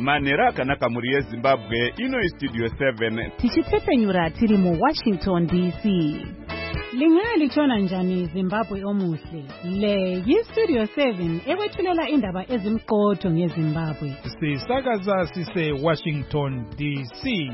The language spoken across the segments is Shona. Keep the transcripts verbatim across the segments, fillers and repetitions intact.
Manera kanaka muri yeZimbabwe ino Studio seven. Tichitsepenyura tiri mu Washington D C. Lingalithola njani Zimbabwe omuhle? Le yiStudio seven ekwethulela indaba ezimqotho ngeZimbabwe. Sisakaza sise Washington D C.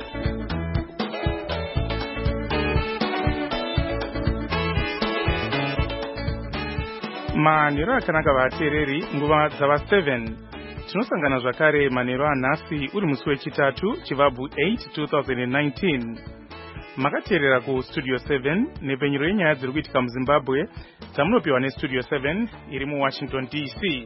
Manero akanaka vateereri nguva dzava seven. Tinosangana zvakare manero anhasi uri musi wechitatu chivabvu eight two thousand nineteen. Makateerera ku Studio seven nepenyero yenyaya dziri kuitika muZimbabwe dzamunopiwa neStudio seven iri mu Washington D C.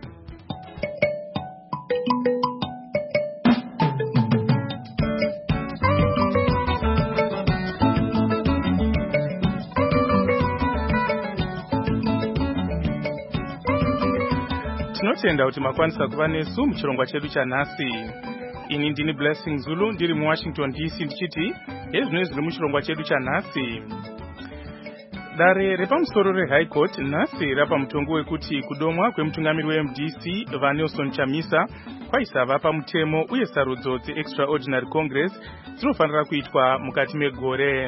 Tinotenda kuti makwanisa kuva nesu muchirongwa chedu chanhasi. Ini ndini Blessing Zulu ndiri mu Washington D C ndichiti ezvino zviri muchirongwa chedu chanhasi. Dare repamusoro reHigh Court nhasi rapa mutongo wekuti kudomwa kwemutungamiri weM D C vaNelson Chamisa kwaisava pamutemo uye sarudzo dzeExtraordinary Congress dzinofanira kuitwa mukati megore.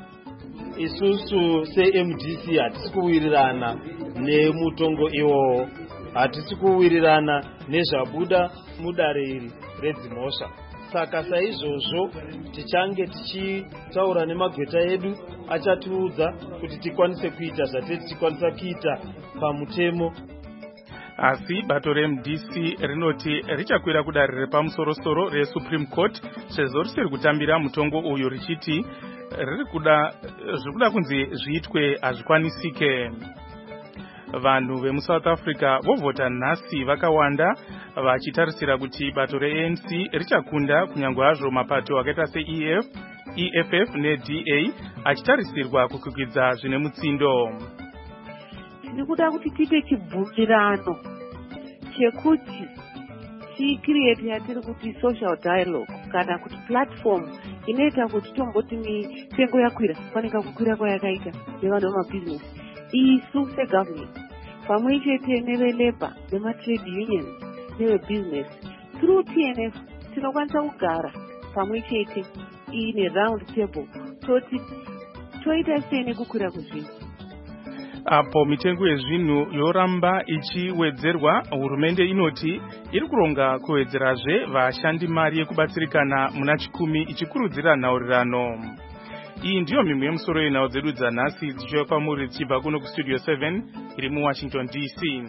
Isusu seM D C hatisi kuwirirana nemutongo iwowo, hatisi kuwirirana nezvabuda mudare iri redzimhosva. Saka saizvozvo tichange tichitaura nemagweta edu achatiudza kuti tikwanise kuita zvatete tikwanisa kuita pamutemo. Asi bato reM D C rinoti richakwira kudare repamusoro-soro reSupreme Court sezvo risiri kutambira mutongo uyu richiti riri kuda zvirikuda kunzi zviitwe hazvikwanisike. Vanhu vemuSouth Africa vovhota nhasi vakawanda vachitarisira kuti bato reA N C richakunda kunyange hazvo mapato akaita seE F, E F F neD A achitarisirwa kukwikwidzwa zvine mutsindo. Tiri kuda kuti tiite chibvumirano chekuti ticreate yatiri kuti social dialogue kana kuti platform inoita kuti tomboti mitengo yakwira fanika kukwira kwayakaita nevanhu vemabusiness. Isu segovernment pamwe chete nevelabor nematrade unions nevebusiness through T N F tinokwanisa kugara pamwe chete ine round table toti toita sei nekukwira kwezvinhu. Apo mitengo yezvinhu yoramba ichiwedzerwa, hurumende inoti iri kuronga kuwedzerazve vashandi mari yekubatsirikana muna chikumi ichikurudzira nhaurirano. Iyi ndiyo mimwe yemusoro yenhau dzedu dzanhasi dzichiuya kwamuri dzichibva kuno kuStudio seven iri mu Washington D C.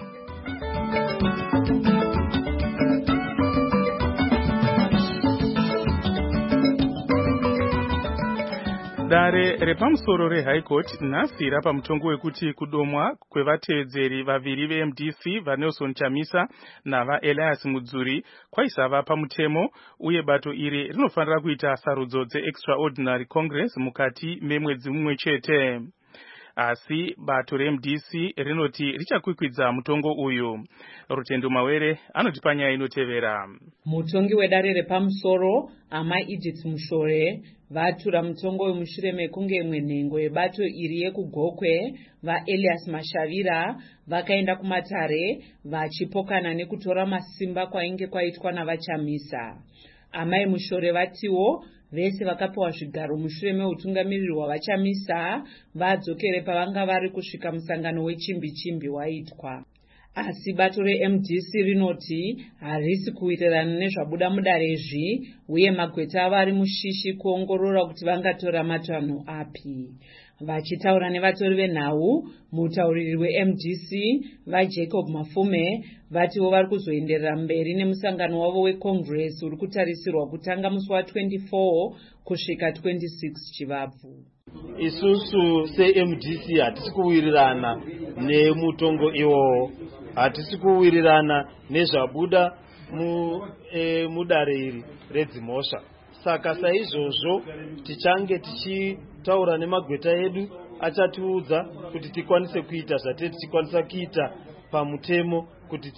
Dare repamusoro reHigh Court nhasi rapa mutongo wekuti kudomwa kwevateedzeri vaviri veM D C vaNelson Chamisa navaElias Mudzuri kwaisava pamutemo uye bato iri rinofanira kuita sarudzo dzeExtraordinary Congress mukati memwedzi mumwe chete. Asi bato reM D C rinoti richakwikwidzwa mutongo uyu. Rutendo Mawere anoti panyaya inotevera. Mutongi wedare repamusoro Amai Edith Mushore vatura mutongo wemushure mekunge imwe nhengo yebato iri yekugokwe vaElias Mashavira vakaenda kumatare vachipokana nekutora masimba kwainge kwaitwa navaChamisa. Amai Mushore vatiwo vese vakapiwa zvigaro mushure meutungamiriri hwavaChamisa vadzokere pavanga vari kusvika musangano wechimbi chimbi waitwa. Asi bato reM D C rinoti harisi kuwirirana nezvabuda mudarezvi uye magweta avo ari mushishi kuongorora kuti vangatora matanho api. Vachitaura nevatori venhau, mutauriri weM D C vaJacob Mafume vatiwo vari kuzoenderera mberi nemusangano wavo weCongress uri kutarisirwa kutanga musi wa-twenty-four kusvika twenty-six chivabvu. Isusu seM D C hatisi kuwirirana nemutongo iwowo, hatisi kuwirirana nezvabuda mu, e, mudare iri redzimhosva. Saka saizvozvo tichange tichitaura nemagweta edu achatiudza kuti tikwanise kuita zvatete tikwanisa kuita pamutemo kuti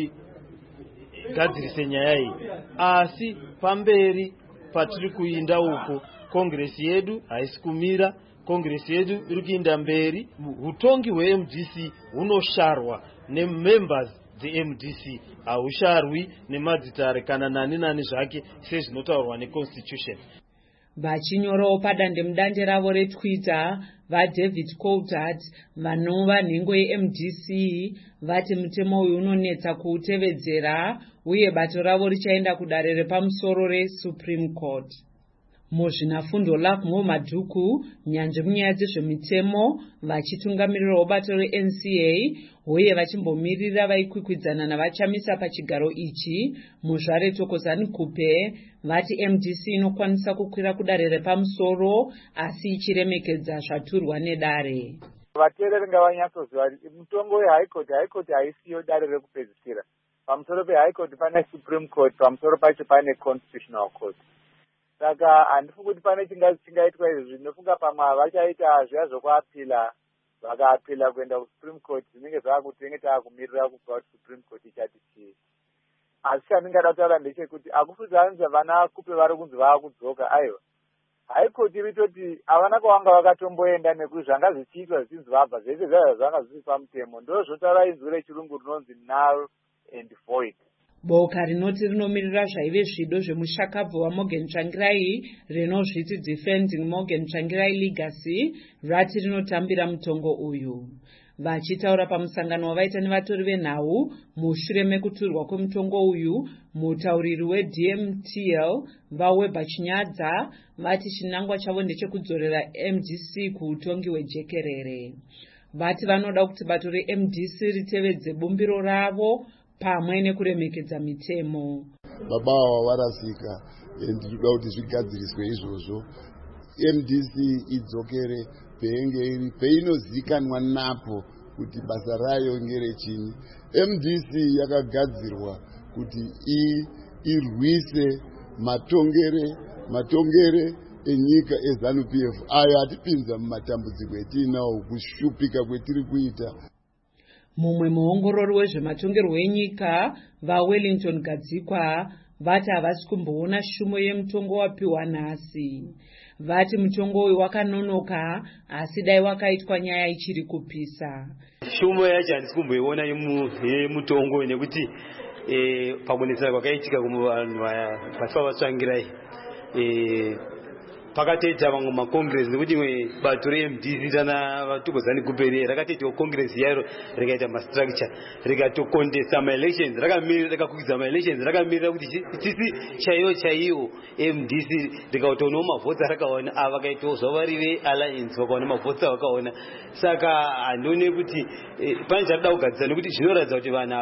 tigadzirise nyaya iyi. Asi pamberi patiri kuinda uko Congress yedu haisi kumira, Congress yedu iri kuinda mberi. Utongi hweM D C hunosharwa nemembers dze-M D C hausharwi nemadzitare kana nani nani zvake sezvinotaurwa neconstitution. Vachinyorawo padandemutande ravo retwitter, vaDavid Coulthard vanova nhengo yeM D C vati mutemo uyu unonetsa kuutevedzera uye bato ravo richaenda kudare repamusoro reSupreme Court. Muzvinafundo Lakmo Madhuku, nyanzvi munyaya dzezvemitemo, vachitungamirirawo bato reN C A uye vachimbomirira vaikwikwidzaana navachamisa pachigaro ichi muzvare Thokozani Kupe, vati M D C inokwanisa kukwira kudare repamusoro asi ichiremekedza zvaturwa nedare. Vateereri ngavanyatsoziva kuti mutongo weHigh Court, High Court haisiyo dare rekupedzisira. Pamusoro peHigh Court pane Supreme Court, pamusoro pacho pane Constitutional Court. Saka handifungi kuti pane chingaitwa izvi. Ndinofunga pamwe vachaita zviya zvokuapila, vakaapila kuenda kuSupreme Court, zvinenge zvaakuti tinenge taakumirira kubva kuti Supreme Court ichati chii. Asi chandingada kutaura ndechekuti akufudzanisa vana Kupe vari kunzi vaakudzoka. Aiwa, High Court iritoti havana kwavanga vakatomboenda nekuti zvanga zvichiitwa zvichinzi vabva zvese zvazvo zvanga zviri pamutemo. Ndo zvotaura inzwi rechirungu rinonzi null and void. Boka rinoti rinomirira zvaive zvido zvemushakabvu waMorgan Tsvangirai rinozviti Defending Morgan Tsvangirai Legacy rati rinotambira mutongo uyu. Vachitaura pamusangano wavaita nevatori venhau mushure mekuturwa kwemutongo uyu, mutauriri weD M T L vaWeber Chinyadza vati chinangwa chavo ndechekudzorera M D C kuutongi hwejekerere. Vati vanoda kuti bato reM D C ritevedze bumbiro ravo pamwe nekuremekedza mitemo. Baba vavarasika ndinoda kuti zvigadziriswe izvozvo. M D C idzokere peinge iri peinozikanwa napo kuti basa rayo ngerechini. M D C yakagadzirwa kuti irwise matongere matongere enyika eZANU P F ayo atipinza mumatambudziko etinawo kushupika kwetiri kuita. Mumwe muongorori wezvematongerwo enyika vaWellington Gadzikwa vati havasi kumboona shumo yemutongo wapiwa nhasi. Vati mutongo uyu wakanonoka asi dai wakaitwa nyaya ichiri kupisa. Shumo yacho handisi kumboiona yemutongo nekuti pakunesana kwakaitika kuvanhu pasi pavatsvangirai pakatoita vamwe makongresi nekuti bato reM D C tana vaThokozani Kupe rakatoitawo kongresi yairo rikaita mastructure rikatokondesa maelections rakakwikidza maelections rakamirira kuti tisi chaiyo chaiyo M D C rikautonawo mavhotsi rakaona ava vakaitawo zvavari vealliance vakaona mavhotsi avakaona. Saka handione kuti pane charida kugadzisa nekuti zvinoratidza kuti vanhu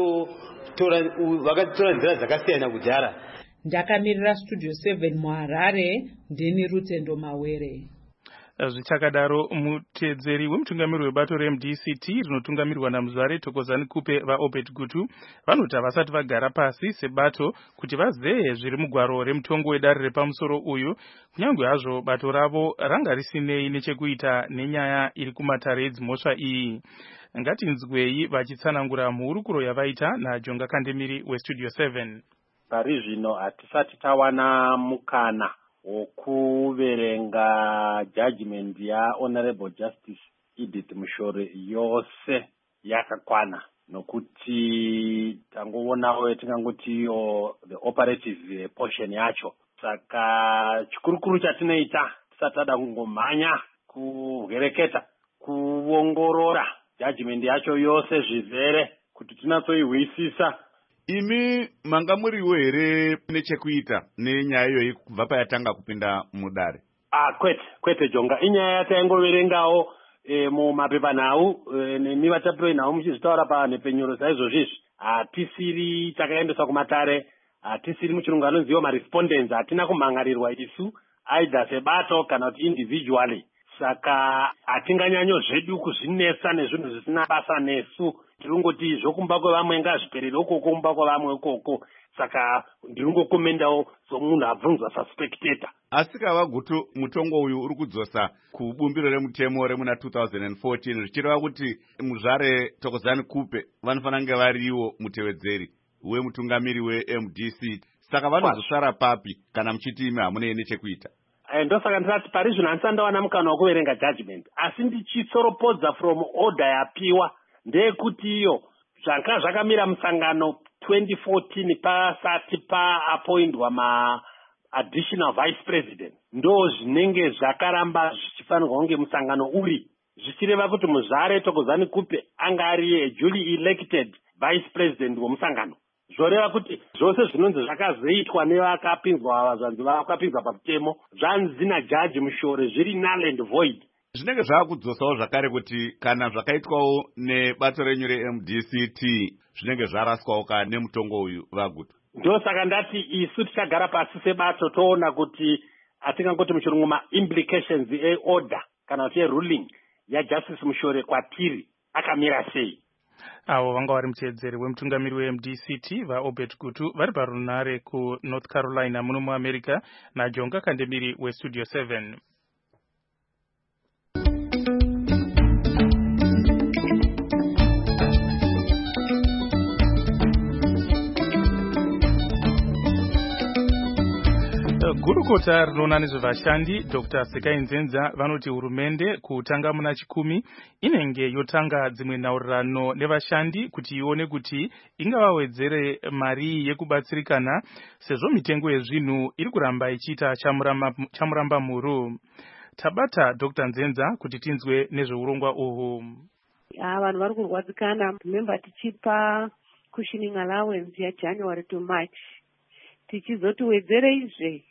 vakatora nzira dzakasiyana kudhara. Ndakamirira Studio seven muHarare, ndini Rutendo Mawere. Zvichakadaro mutedzeri wemutungamiriri webato reM D C T rinotungamirwa naMuzvare Thokozani Kupe vaObed Gutu vanoti havasati vagara pasi sebato kuti vazeye zviri mugwaro remutongo wedare repamusoro uyu, kunyange hazvo bato ravo ranga risinei nechekuita nenyaya iri kumatare edzimhosva iyi. Ngatinzwei vachitsanangura muhurukuro yavaita naJonga Kandemiri weStudio seven. Pari zvino hatisati tawana mukana wokuverenga judgment yaHonorable Justice Edith Mushore yose yakakwana, nokuti tangoonawo tingangoti iyo the operative portion yacho. Saka chikurukuru chatinoita tisati tada kungomhanya kuvereketa kuongorora judgment yacho yose zvizere kuti tinatsoihwisisa. Imi manga muriwo here nechekuita nenyaya iyoyi kubva payatanga kupinda mudare? Ah, kwete kwete Jonga, inyaya yataingoverengawo e, mumapepanhau e, nemi vatapiro nhau muchizvitaura panhepenyuro saizvozvizvi. Hatisiri takaendeswa kumatare, hatisiri muchirungu anonziwa marespondents, hatina kumhangarirwa isu aidha sebato kana kuti individually. Saka hatinganyanyo zvedu kuzvinesa nezvinhu zvisina basa nesu. Tirungoti zvokumba kwevamwe ngazviperere ukoko kumba kwevamwe ukoko. Saka ndiringokomendawo somunhu abvunzwa saspectator. Asi kava Gutu, mutongo uyu uri kudzosa kubumbiro remutemo remuna two thousand fourteen zvichireva kuti Muzvare Thokozani Kupe vanofanira kunge variwo mutevedzeri wemutungamiri weM D C. Saka vanozosvara papi kana muchiti imi hamunei nechekuita? Ndosaka ndisati pari zvino handisati ndawana mukana wokuverenga judgment, asi ndichitsoropodza from order yapiwa ndeyekuti iyo zvanga zvakamira musangano twenty fourteen pasati paapoindwa ma additional vice president ndo zvinenge zvakaramba zvichifanirwa kunge musangano uri, zvichireva kuti muzvare Thokozani Kupe anga ari duly elected vice president wemusangano. Zvoreva kuti zvose zvinonzi zvakazoitwa nevakapinzwa zvanzi vakapinzwa pamutemo zvanzi najaji Mushore zviri null and void. Zvinenge zvakudzosawo zvakare kuti kana zvakaitwawo nebato renyu re-M D C T zvinenge zvaraswawo kana nemutongo uyu Vaguta. Ndosaka ndati isu tichagara pasi sebato toona kuti atingangoti muchirungu ma-implications e-order kana kuti e-ruling yaJustice Mushore kwatiri akamira sei. Avo vanga vari muteedzeri wemutungamiri we-M D C T vaObert Gutu vari parunare kuNorth Carolina muno muAmerica naJonga Kandemiri weStudio seven. Gurukota rinoona nezvevashandi Doctor Sekai Nzenza vanoti hurumende kutanga muna chikumi inenge yotanga dzimwe nhaurirano nevashandi kuti ione kuti ingavawedzere mari yekubatsirikana sezvo mitengo yezvinhu iri kuramba ichiita chamuramba muru. Tabata Doctor Nzenza kuti tinzwe nezveurongwa uhwu. Vanhu vari kurwadzikana. Remember tichipa cushioning allowance yaJanuary to March tichizoti wedzere izve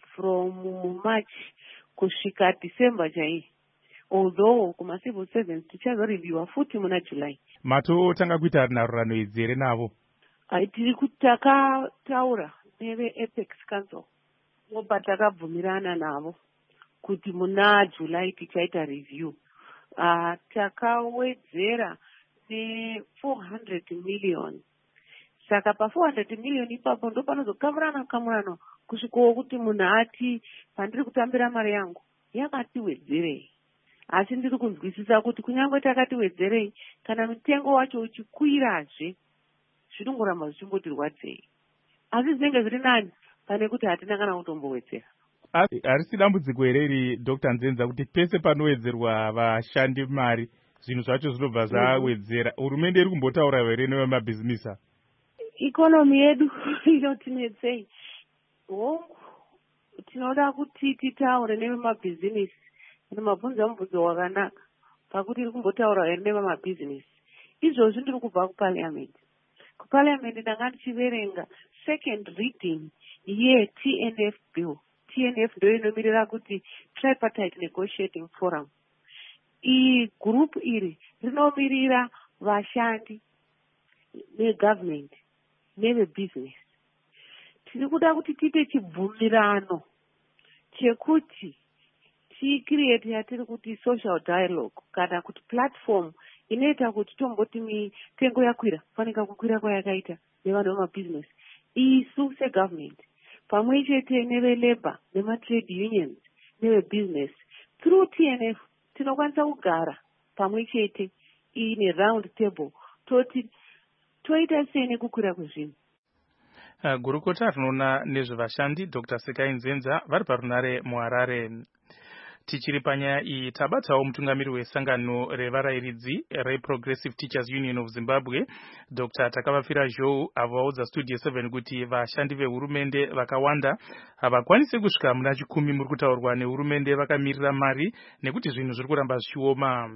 from March kusvika December chai, although kuma civil servants tichazoreviewa futi muna July. Matotanga kuita nhaurirano idzi here navo? Tiri takataura neve-Apex Council vobva takabvumirana navo kuti muna July tichaita review. Uh, takawedzera ne four hundred million. Saka pa four hundred million ipapo ndo panozokamurana kamurano kusvikawo kuti munhu ati pandiri kutambira mari yangu yakatiwedzerei. Asi ndiri kunzwisisa kuti kunyange takatiwedzerei kana mutengo wacho uchikwirazve zvinongoramba zvichingotirwadzei. Asi zvinenge zviri nani pane kuti hatina kana kutombowedzera. Harisi dambudziko here iri Doctor Nzenza kuti pese panowedzerwa vashandi mari zvinhu zvacho zvinobva zvawedzera? Hurumende iri kumbotaura here nevemabhizimisa? Ikonomi yedu inotinetsei. Hongu tinoda kuti titaure nevemabhizimisi. Mabvunzo mubvunzo wakanaka pakuti iri kumbotaura here nevemabhizimisi. Izvozvi ndiri kubva kuparliament. Kuparliament ndanga ndichiverenga second reading ye-T N F bill. T N F ndo inomirira kuti tripartite negotiating forum. I group iri rinomirira vashandi negovernment nevebusiness. Tiri kuda kuti tiite chibvumirano chekuti ticreate yatiri kuti social dialogue kana kuti platform inoita kuti tomboti mitengo yakwira fanika kukwira kwayakaita nevanhu vemabusiness. Isu segovernment pamwe chete nevelabor nematrade unions nevebusiness through T N F tinokwanisa kugara pamwe chete ine round table toti toita sei nekukwira kwezvinhu. Uh, gurukota rinoona nezvevashandi Doctor Sekai Nzenza vari parunare muHarare. Tichiri panyaya iyi tabatawo mutungamiri wesangano revarayiridzi reProgressive Teachers Union of Zimbabwe Doctor Takavafira Zhou avo vaudza Studio seven kuti vashandi vehurumende vakawanda havakwanisi kusvika muna chikumi muri kutaurwa nehurumende vakamirira mari nekuti zvinhu zviri kuramba zvichioma.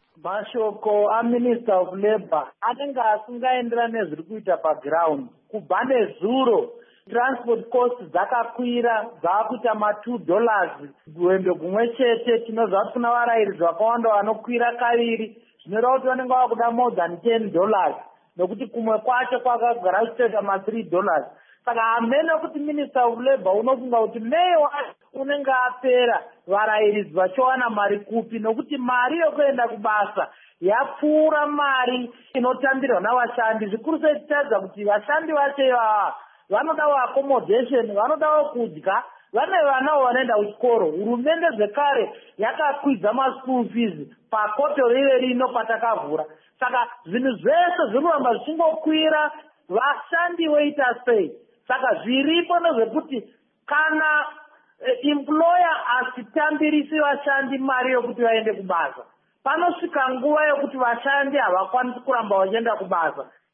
Mashoko aMinister of Labour anenge asingaenderana nezviri kuita paground. Kubva nezuro transport costs dzakakwira dzakuita ma two dollars gwendo gumwe chete. Tinozva kuti kuna varayiridzi vakawanda vanokwira kaviri zvinoreva kuti vanenge vakuda more than ten dollars nokuti kumwe kwacho kwakagara kuchitoita ma three dollars. Saka hamene kuti Minister of Labour unofunga kuti May unenge apera varayiridzi vachiwana mari kupi, nokuti mari yokuenda kubasa yapfuura mari inotambirwa navashandi. Zvikuru sei tichitaridza kuti vashandi vacho ivava vanodawo accommodation, vanodawo kudya, vane vanawo vanoenda kuchikoro. Hurumende zvekare yakakwidza maschool fees pakoto rive rino patakavhura. Saka zvinhu zvese zviri kuramba zvichingokwira, vashandi voita sei? Saka zviripo nezvekuti kana employer asitambirisi vashandi mari yokuti vaende kubasa, panosvika nguva yokuti vashandi havakwanisi kuramba vachienda kubasa.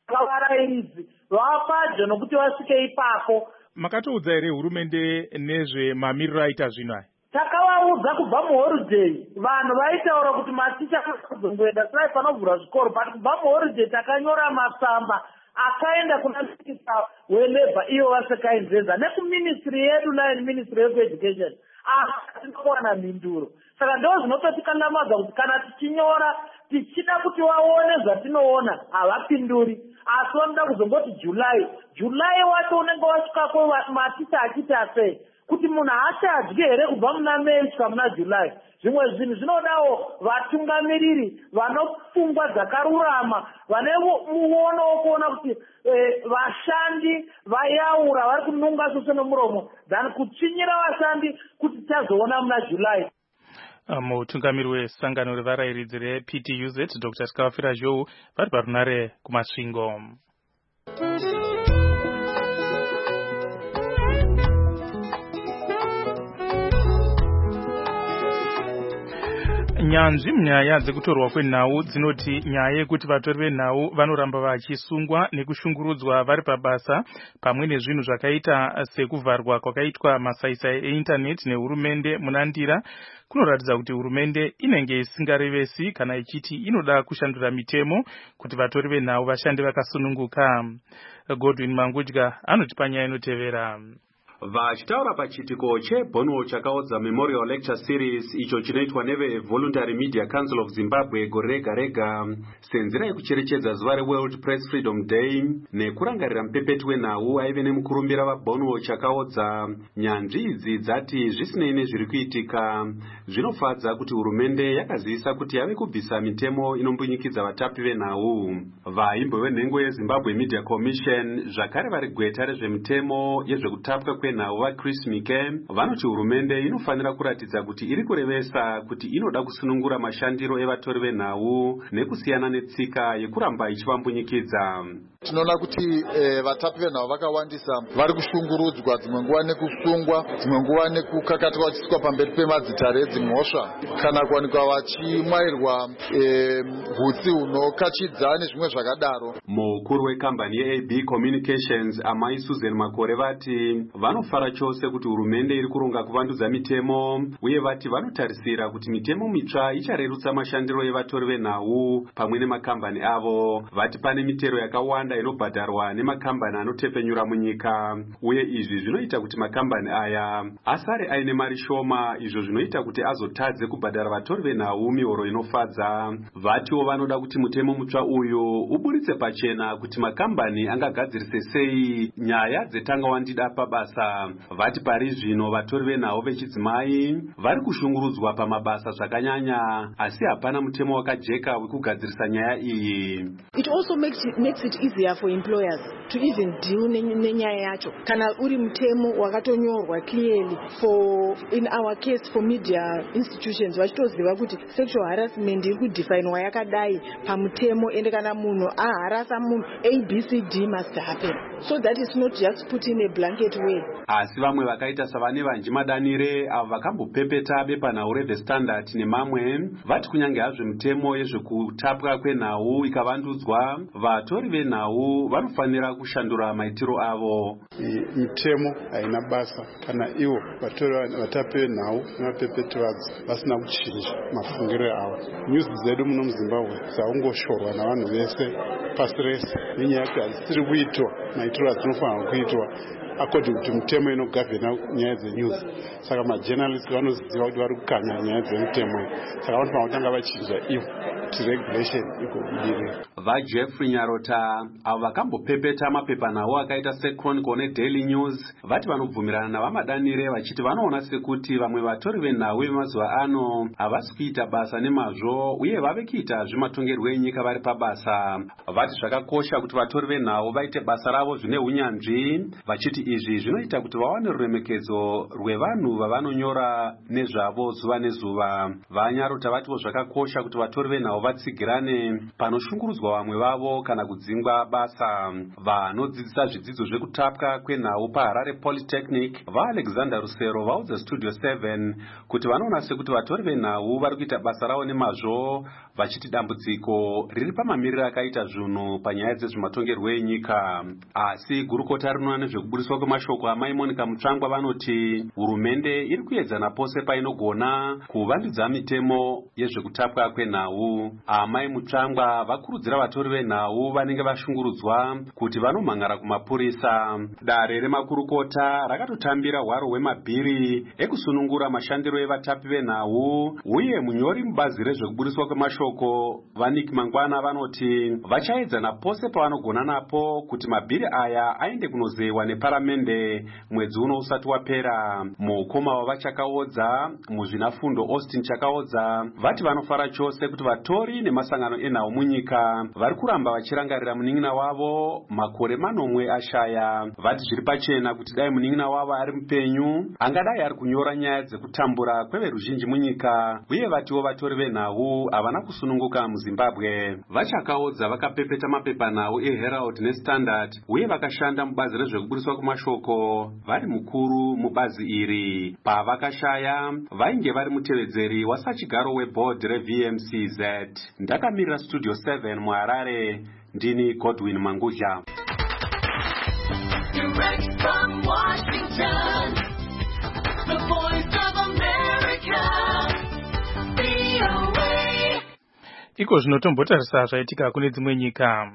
varairidzi vapadyo nokuti vasvike ipapo. Makatoudza here hurumende nezvemamiriro aita zvino aya? Takavaudza kubva muholiday, vanhu vaitaura kuti maticha kuzongoenda sai panovhura zvikoro, but kubva muholiday takanyora matsamba akaenda kuna minista welabor iyo vasekainzenza nekuministry yedu nayo ministry of education, asi tinokuwana mhinduro. Saka ndo zvinototikandamaza kuti kana tichinyora tichida kuti vaone zvatinoona havapinduri, asi vanoda kuzongoti July. July wacho unenge wasvikako maticha achita sei kuti munhu achadye here kubva muna May kusvika muna July. Zvimwe zvinhu zvinodawo vatungamiriri vanopfungwa dzakarurama, vane muono wokuona kuti vashandi vayaura vari kununga sose nomuromo than kuchinyira vashandi kuti tazoona muna July. Mutungamiri wesangano revarairidzi reP T U Z Doctor Skawafira Zhou vari parunare kumasvingo. Nyanzvi munyaya dzekutorwa kwenhau dzinoti nyaya yekuti vatori venhau vanoramba vachisungwa nekushungurudzwa vari pabasa, pamwe nezvinhu zvakaita sekuvharwa kwakaitwa masaisai eindaneti nehurumende munandira, kunoratidza kuti hurumende inenge isingarevesi kana ichiti inoda kushandura mitemo kuti vatori venhau vashande vakasununguka. Godwin Mangudya anotipa nyaya inotevera. Vachitaura pachitiko chebhono chakaodza Memorial Lecture Series icho chinoitwa neve Voluntary Media Council of Zimbabwe gore rega rega senzira yekucherechedza zuva reWorld Press Freedom Day nekurangarira mupepeti wenhau aive nemukurumbira vabhono chakaodza, nyanzvi idzi dzati zvisinei nezviri kuitika zvinofadza kuti hurumende yakazivisa kuti yave kubvisa mitemo inombunyikidzwa vatapi venhau. Vaimbo venhengo yeZimbabwe Media Commission zvakare vari gweta rezvemitemo yezvekutapwa kwenhau vaChris Mike vanoti hurumende inofanira kuratidza kuti iri kurevesa kuti inoda kusunungura mashandiro evatori venhau nekusiyana netsika yekuramba ichivambunyikidza. Tinoona kuti eh, vatapi venhau vakawandisa vari kushungurudzwa, dzimwe nguva nekusungwa, dzimwe nguva nekukakatwa vachiswa pamberi pemadzitare edzimhosva kana kuwanikwa vachimwairwa hutsi eh, hunokachidza nezvimwe zvakadaro. Mukuru wekambani yeA B Communications Amai Susan Makore vati vanofara chose kuti hurumende iri kuronga kuvandudza mitemo uye vati vanotarisira kuti mitemo mitsva icharerutsa mashandiro evatori venhau pamwe nemakambani avo. Vati pane mitero yakawanda inobhadharwa nemakambani anotepenyura munyika uye izvi zvinoita kuti makambani aya asare aine mari shoma, izvo zvinoita kuti azotadze kubhadhara vatori venhau mihoro inofadza. Vatiwo vanoda kuti mutemo mutsva uyu uburitse pachena kuti makambani angagadzirise sei nyaya dzetangawandida pabasa. Vati pari zvino vatori venhau vechidzimai vari kushungurudzwa pamabasa zvakanyanya, asi hapana mutemo wakajeka wekugadzirisa nyaya iyi. It also makes it, makes it easier for employers to even deal nenyaya yacho kana uri mutemo wakatonyorwa clearly for in our case for media institutions vachitoziva kuti sexual harassment iri kudefinwa yakadai pamutemo, ende kana munhu aharasa munhu A B C D must happen, so that is not just put in a blanket way. Asi vamwe vakaita savane vanji madanire avo vakambopepeta bepanhau reThe Standard nemamwe vati kunyange hazvo mitemo yezvekutapwa kwenhau ikavandudzwa, vatori venhau vanofanira kushandura maitiro avo. Mitemo haina basa kana ivo vatapi venhau nemapepeti vadzo vasina kuchinja mafungiro avo. News dzedu muno muZimbabwe dzaungoshorwa navanhu vese pasi rese nenyaya yekuti hadzisiri kuitwa maitiro adzinofanira kuitwa according to mitemo inogavhena nyaya dzenews. Saka majournalists vanoziva kuti vari kukanya nyaya dzemitemo, saka vanofanira kutanga vachinja ivo kuti regulation igodire. VaJeffrey Nyarota avo vakambopepeta mapepanhau akaita seChronicle neDaily News vati vanobvumirana navamadanire vachiti vanoona sekuti vamwe vatori venhau vemazuva ano havasi kuita basa nemazvo uye vave kuita zvematongerwo enyika vari pabasa. Vati zvakakosha kuti vatori venhau vaite basa ravo zvine unyanzvi, vachiti izvi zvinoita kuti vawane ruremekedzo rwevanhu vavanonyora nezvavo zuva nezuva. Vanyarota vatiwo zvakakosha kuti vatori venhau vatsigirane panoshungurudzwa vamwe vavo kana kudzingwa basa. Vanodzidzisa zvidzidzo zvekutapwa kwenhau paHarare Polytechnic vaAlexander Rusero vaudza Studio seven kuti vanoona sekuti vatori venhau vari kuita basa ravo nemazvo, vachiti dambudziko riri pamamiriro akaita zvinhu panyaya dzezvematongerwo enyika. Asi gurukota rinoona nezvekubudiswa kwemashoko amai Monica Mutsvangwa vanoti hurumende iri kuedza napose painogona kuvandudza mitemo yezvekutapwa kwenhau. Amai Mutsvangwa vakurudzira vatori venhau vanenge vashungurudzwa kuti vanomhangara kumapurisa. Dare remakurukota rakatotambira hwaro hwemabhiri ekusunungura mashandiro evatapi venhau, uye munyori mubazi rezvekubudiswa kwemashoko Vanik Mangwana vanoti vachaedza napose pavanogona napo kuti mabhiri aya aende kunozewa neparamende mwedzi uno usati wapera. Mukoma wavachakaodza muzvinafundo Austin Chakaodza vati vanofara chose kuti vatori nemasangano enhau munyika vari kuramba vachirangarira munin'ina wavo makore manomwe ashaya. Vati zviri pachena kuti dai munin'ina wavo ari mupenyu angadai ari kunyora nyaya dzekutambura kweveruzhinji munyika, uye vatiwo vatori venhau havana kusununguka muZimbabwe. Vachakaodza vakapepeta mapepanhau eHerald neStandard uye vakashanda mubazi rezvekubudiswa kwemashoko vari mukuru mubazi iri. Pavakashaya vainge vari mutevedzeri wasachigaro webhodhi reV M C Z. Ndakamirira Studio seven muHarare, ndini Godwin Mangudya. Direct from Washington, the voice of America, V O A. Iko zvinotombotarisa zvaitika kune dzimwe nyika.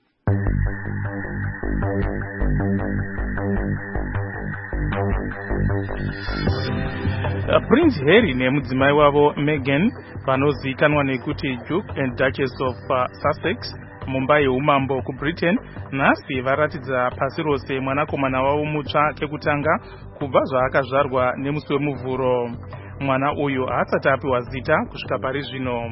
Prince Harry nemudzimai wavo Meghan vanozivikanwa nekuti Duke and Duchess of uh, Sussex mumba yeumambo kuBritain nhasi varatidza pasi rose mwanakomana wavo mutsva kekutanga kubva zvaakazvarwa nemusi wemuvhuro. Mwana uyu haasati apiwa zita kusvika pari zvino.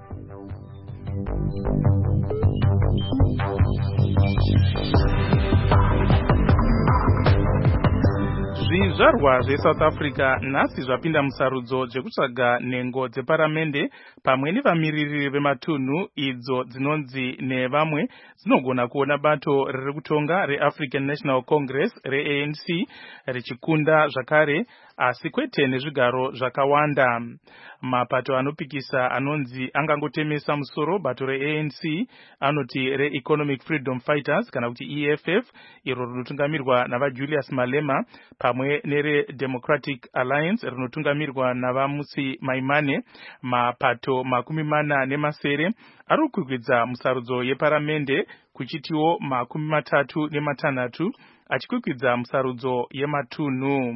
Zvizvarwa zveSouth Africa nhasi zvapinda musarudzo dzekutsvaga nhengo dzeparamende pamwe nevamiriri vematunhu idzo dzinonzi nevamwe dzinogona kuona bato riri kutonga reAfrican National Congress reA N C richikunda zvakare, asi kwete nezvigaro zvakawanda. Mapato anopikisa anonzi angangotemesa musoro bato reA N C anoti reEconomic Freedom Fighters kana kuti E F F, iro rinotungamirwa navaJulius Malema, pamwe nereDemocratic Alliance rinotungamirwa navaMusi Maimane. Mapato makumi mana nemasere ari kukwikwidza musarudzo yeparamende, kuchitiwo makumi matatu nematanhatu achikwikwidza musarudzo yematunhu.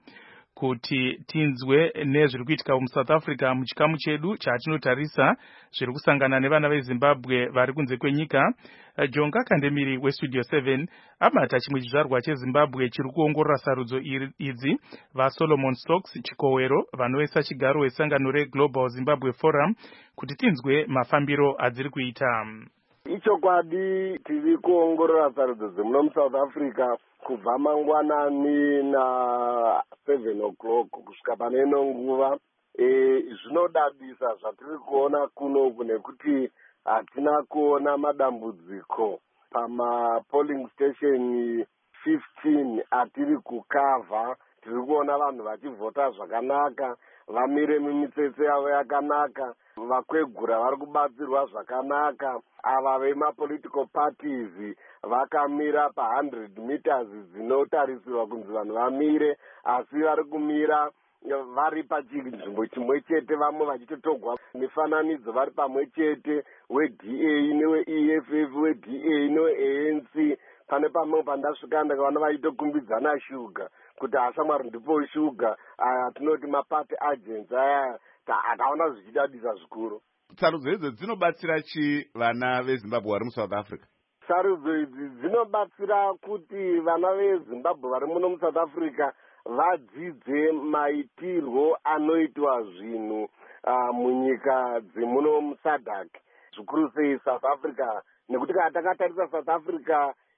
Kuti tinzwe nezviri kuitika muSouth Africa muchikamu chedu chatinotarisa zviri kusangana nevana veZimbabwe vari kunze kwenyika, Jonga Kandemiri weStudio seven abata chimwe chizvarwa cheZimbabwe chiri kuongorora sarudzo idzi, vaSolomon Stokes Chikowero vanoisa chigaro wesangano reGlobal Zimbabwe Forum, kuti tinzwe mafambiro adziri kuita. Ichokwadi tiri kuongorora sarudzo dzemuno muSouth Africa kubva mangwanani na seven o'clock kusvika pane ino nguva. E, zvinodadisa zvatiri kuona kunoku nekuti hatina kuona madambudziko pama polling station fifteen atiri kukavha. Tiri kuona vanhu vachivhota zvakanaka, vamire mimitsetse yavo yakanaka, vakwegura vari kubatsirwa zvakanaka. Ava vemapolitical parties vakamira pa one hundred meters dzinotarisirwa kunzi vanhu vamire, asi vari kumira vari pachinzvimbo chimwe chete, vamwe vachitotogwa mifananidzo vari pamwe chete, weD A neweE F F, weD A neweA N C. Pane pamwe pandasvika ndakaona vachitokumbidzana shuga kuti ashamwari ndipo shuga, aya tinoti mapati agents aya. Hataona zvichidadisa zvikuru. Sarudzo idzi dzinobatsira chi vana veZimbabwe vari muSouth Africa? Sarudzo idzi dzinobatsira kuti vana veZimbabwe vari muno muSouth Africa vadzidze maitirwo anoitwa zvinhu uh, munyika dzemuno muSADC, zvikuru sei South Africa, nekuti kana takatarisa South Africa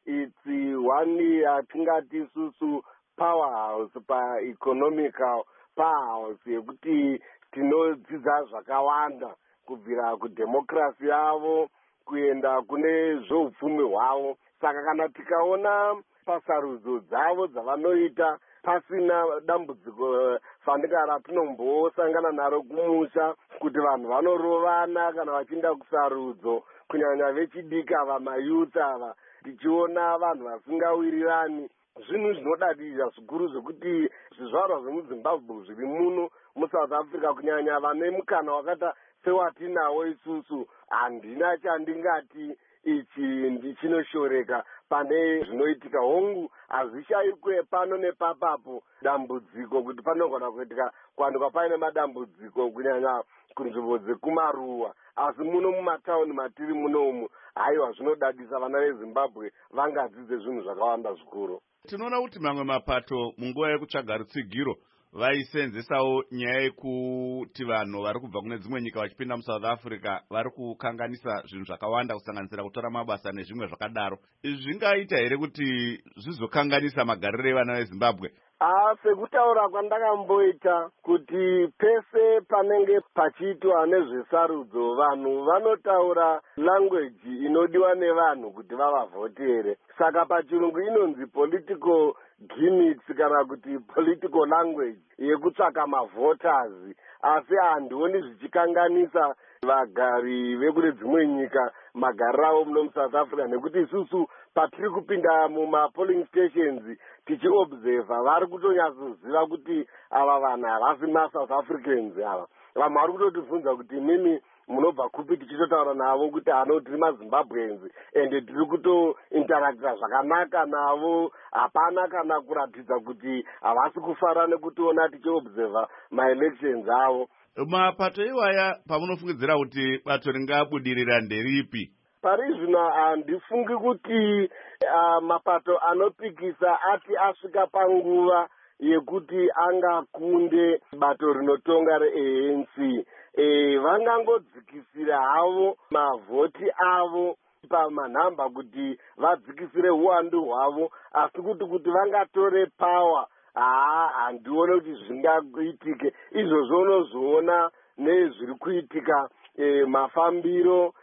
it's one yatingati isusu powerhouse paeconomical powerhouse yekuti tinodzidza zvakawanda kubvira kudhemokirasi yavo kuenda kune zveupfumi hwavo. Saka kana tikaona pasarudzo dzavo dzavanoita pasina dambudziko fandika ratinombosangana naro kumusha kuti vanhu vanorovana kana vachienda kusarudzo, kunyanya vechidika vamayuth ava, tichiona vanhu vasingawirirani, zvinhu zvinodadira zvikuru zvekuti zvizvarwa zvemuzimbabwe zviri muno musouth africa kunyanya vane mukana wakata sewatinawo isusu, handina chandingati ichi ndichinoshoreka pane zvinoitika hongu. Hazvishayikwe pano nepapapo dambudziko kuti panogona kuitika kwanikwa paine madambudziko kunyanya kunzvimbo dzekumaruwa, asi muno mumatauni matiri munomu haiwa zvinodadisa. Vana vezimbabwe vangadzidze zvinhu zvakawanda zvikuru. Tinoona kuti mamwe mapato munguva yekutsvaga rutsigiro vaisenzesawo nyaya yekuti vanhu vari kubva kune dzimwe nyika vachipinda muSouth Africa vari kukanganisa zvinhu zvakawanda kusanganisira kutora mabasa nezvimwe zvakadaro. Izvi zvingaita here kuti zvizokanganisa magariro evana veZimbabwe? Ah, sekutaura kwandakamboita kuti pese panenge pachiitwa nezvesarudzo vanhu vanotaura language inodiwa nevanhu kuti vavavhotere. Saka pachirungu inonzi political gimmicks kana kuti political language yekutsvaka mavoters, asi handioni zvichikanganisa vagari vekune dzimwe nyika magariro avo muno muSouth Africa, nekuti isusu patiri kupinda mumapolling stations tichiobserva vari kutonyatsoziva kuti ava vanhu havasi maSouth Africans ava. Vamwe vari kutotibvunza kuti mimi munobva kupi, tichitotaura navo kuti ano tiri maZimbabweans ende tiri kutointeracta zvakanaka navo, hapana kana kuratidza kuti havasi kufara nekutiona tichiobserva maelections avo. Mapato iwaya pamunofungidzira kuti bato ringabudirira nderipi? Pari zvino handifungi kuti uh, mapato anopikisa ati asvika panguva yekuti angakunde bato rinotonga re-A N C. E, vangangodzikisira havo mavhoti avo pamanhamba kuti vadzikisire uwandu hwavo, asi kuti kuti vangatore power haa handione kuti zvingaitike. Izvozvo unozoona nezviri kuitika e, mafambiro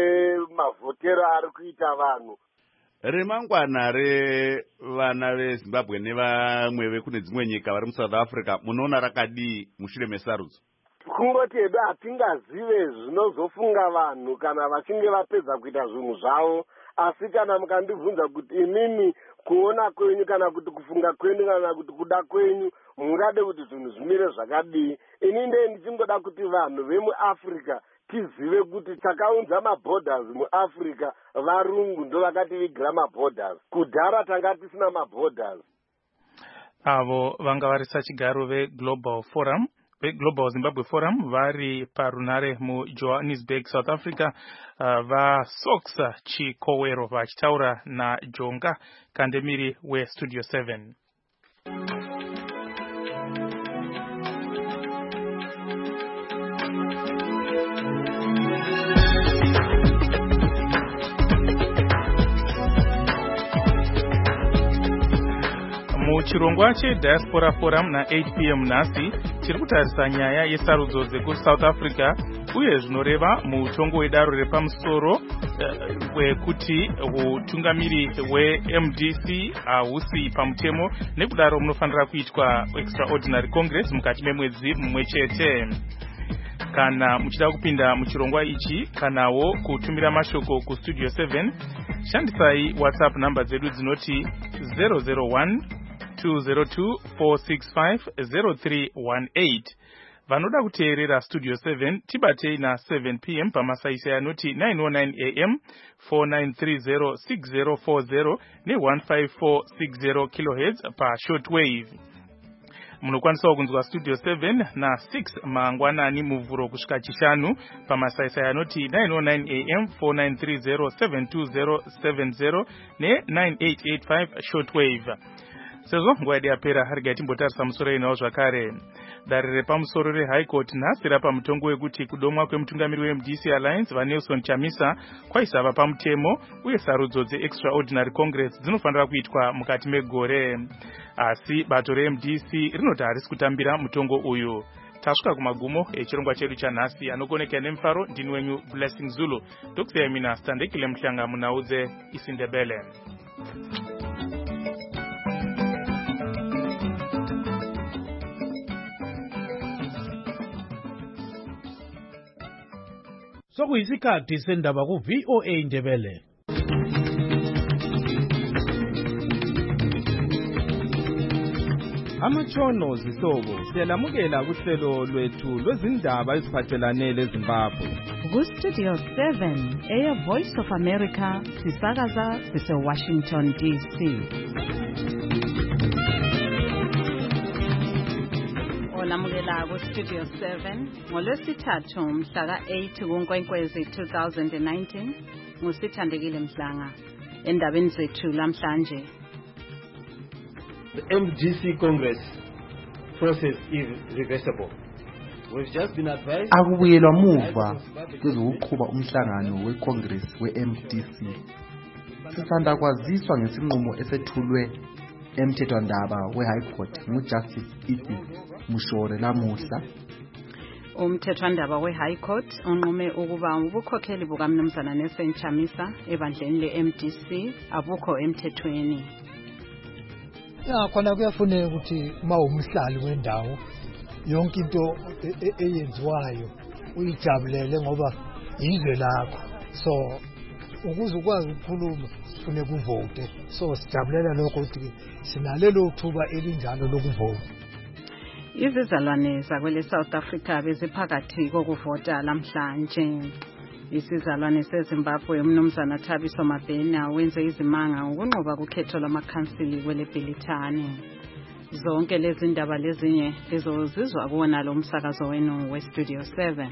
nemavhotero ari kuita vanhu. Remangwana revana veZimbabwe nevamwe vekune dzimwe nyika vari muSouth Africa munoona rakadii mushure mesarudzo? Kungoti hedu hatingazive zvinozofunga vanhu kana vachinge vapedza kuita zvinhu zvavo, asi kana mukandibvunza kuti imimi kuona kwenyu kana kuti kufunga kwenyu kana kuti kuda kwenyu mungade kuti zvinhu zvimire zvakadii, ini ndee ndichingoda kuti vanhu vemuAfrica tizive kuti takaunza maborders muAfrica, varungu ndo vakativigira maborders. Kudhara tanga tisina maborders. Avo vanga vari sachigaro veGlobal Forum veGlobal Zimbabwe Forum vari parunare muJohannesburg, South Africa, uh, vaSoxa Chikowero vachitaura naJonga Kandemiri weStudio seven. Muchirongwa cheDiaspora Forum na eight p m nhasi tiri kutarisa nyaya yesarudzo dzekuSouth Africa uye zvinoreva mutongo wedaro repamusoro wekuti uh, utungamiri hweM D C hahusi uh, pamutemo, nekudaro munofanira kuitwa extraordinary congress mukati memwedzi mumwe chete. Kana muchida kupinda muchirongwa ichi kanawo kutumira mashoko kuStudio seven, shandisai WhatsApp namba dzedu dzinoti zero zero one two zero two four six five zero three one eight. Vanoda kuteerera Studio seven tibatei na seven p m pamasaisai anoti nine oh nine a m four nine three zero six zero four zero ne one five four six zero kilohertz pa shortwave. Munokwanisawo kunzwa Studio seven na six mangwanani muvhuro kusvika chishanu pamasaisai anoti nine oh nine a m four nine three zero seven two zero seven zero ne nine eight eight five shortwave. sezvo nguva yedu yapera regai timbotarisa musoro inawo zvakare. Dare repamusoro reHigh Court nhasi rapa mutongo wekuti kudomwa kwemutungamiri weM D C Alliance vaNelson Chamisa kwaisava pamutemo uye sarudzo dzeExtraordinary Congress dzinofanira kuitwa mukati megore. Asi bato reM D C rinoti harisi kutambira mutongo uyu. Tasvika kumagumo echirongwa chedu chanhasi. Anokonekera nemufaro ndini wenyu Blessing Zulu. Doctor Yamina Standekile Mhlanga munaudze isindebele. Sokuyisikhathi sendaba ku V O A Ndebele. Amatshono zihlobo siyalamukela kuhlelo lwethu lwezindaba eziphathelane leZimbabwe. Ku-Studio seven, Air Voice of America, sisakaza sise-Washington D C. Olamukela ku-Studio seven, ngolwesithathu mhla ka-eight kuNkwenkwezi two thousand nineteen, nguSithandekile Mhlanga. Endabeni zethu lamhlanje. The M D C Congress process is reversible. We've just been advised. Akubuyelwa muva kwezokuqhuba umhlangano weCongress we-M D C. Sisanda kwaziswa ngesinqumo esethulwe emthethwandaba weHigh Court nguJustice Edith Mushore lamuhla. Umthethwandaba weHigh Court unqume ukuba ubukhokheli bukaMnumzana Nelson Chamisa ebandleni le-M D C abukho emthethweni. Ya khona kuyafuneka ukuthi uma umhlali wendawo yonke into eyenziwayo uyijabulele ngoba izwe lakho. So ukuze ukwazi ukukhuluma kufuneka uvote. So sijabulela lokho ukuthi sinalelo thuba elinjalo lokuvota. Izizalwane zakwele South Africa beziphakathi kokuvota lamhlanje. Isizalwane seZimbabwe uMnumzana Thabiso Mabhena wenze izimanga ukunqoba kukhetho lwamakhansili kwele Bhilithani. Zonke lezi ndaba lezinye lizozizwa kuwona lo msakazo wenu weStudio seven.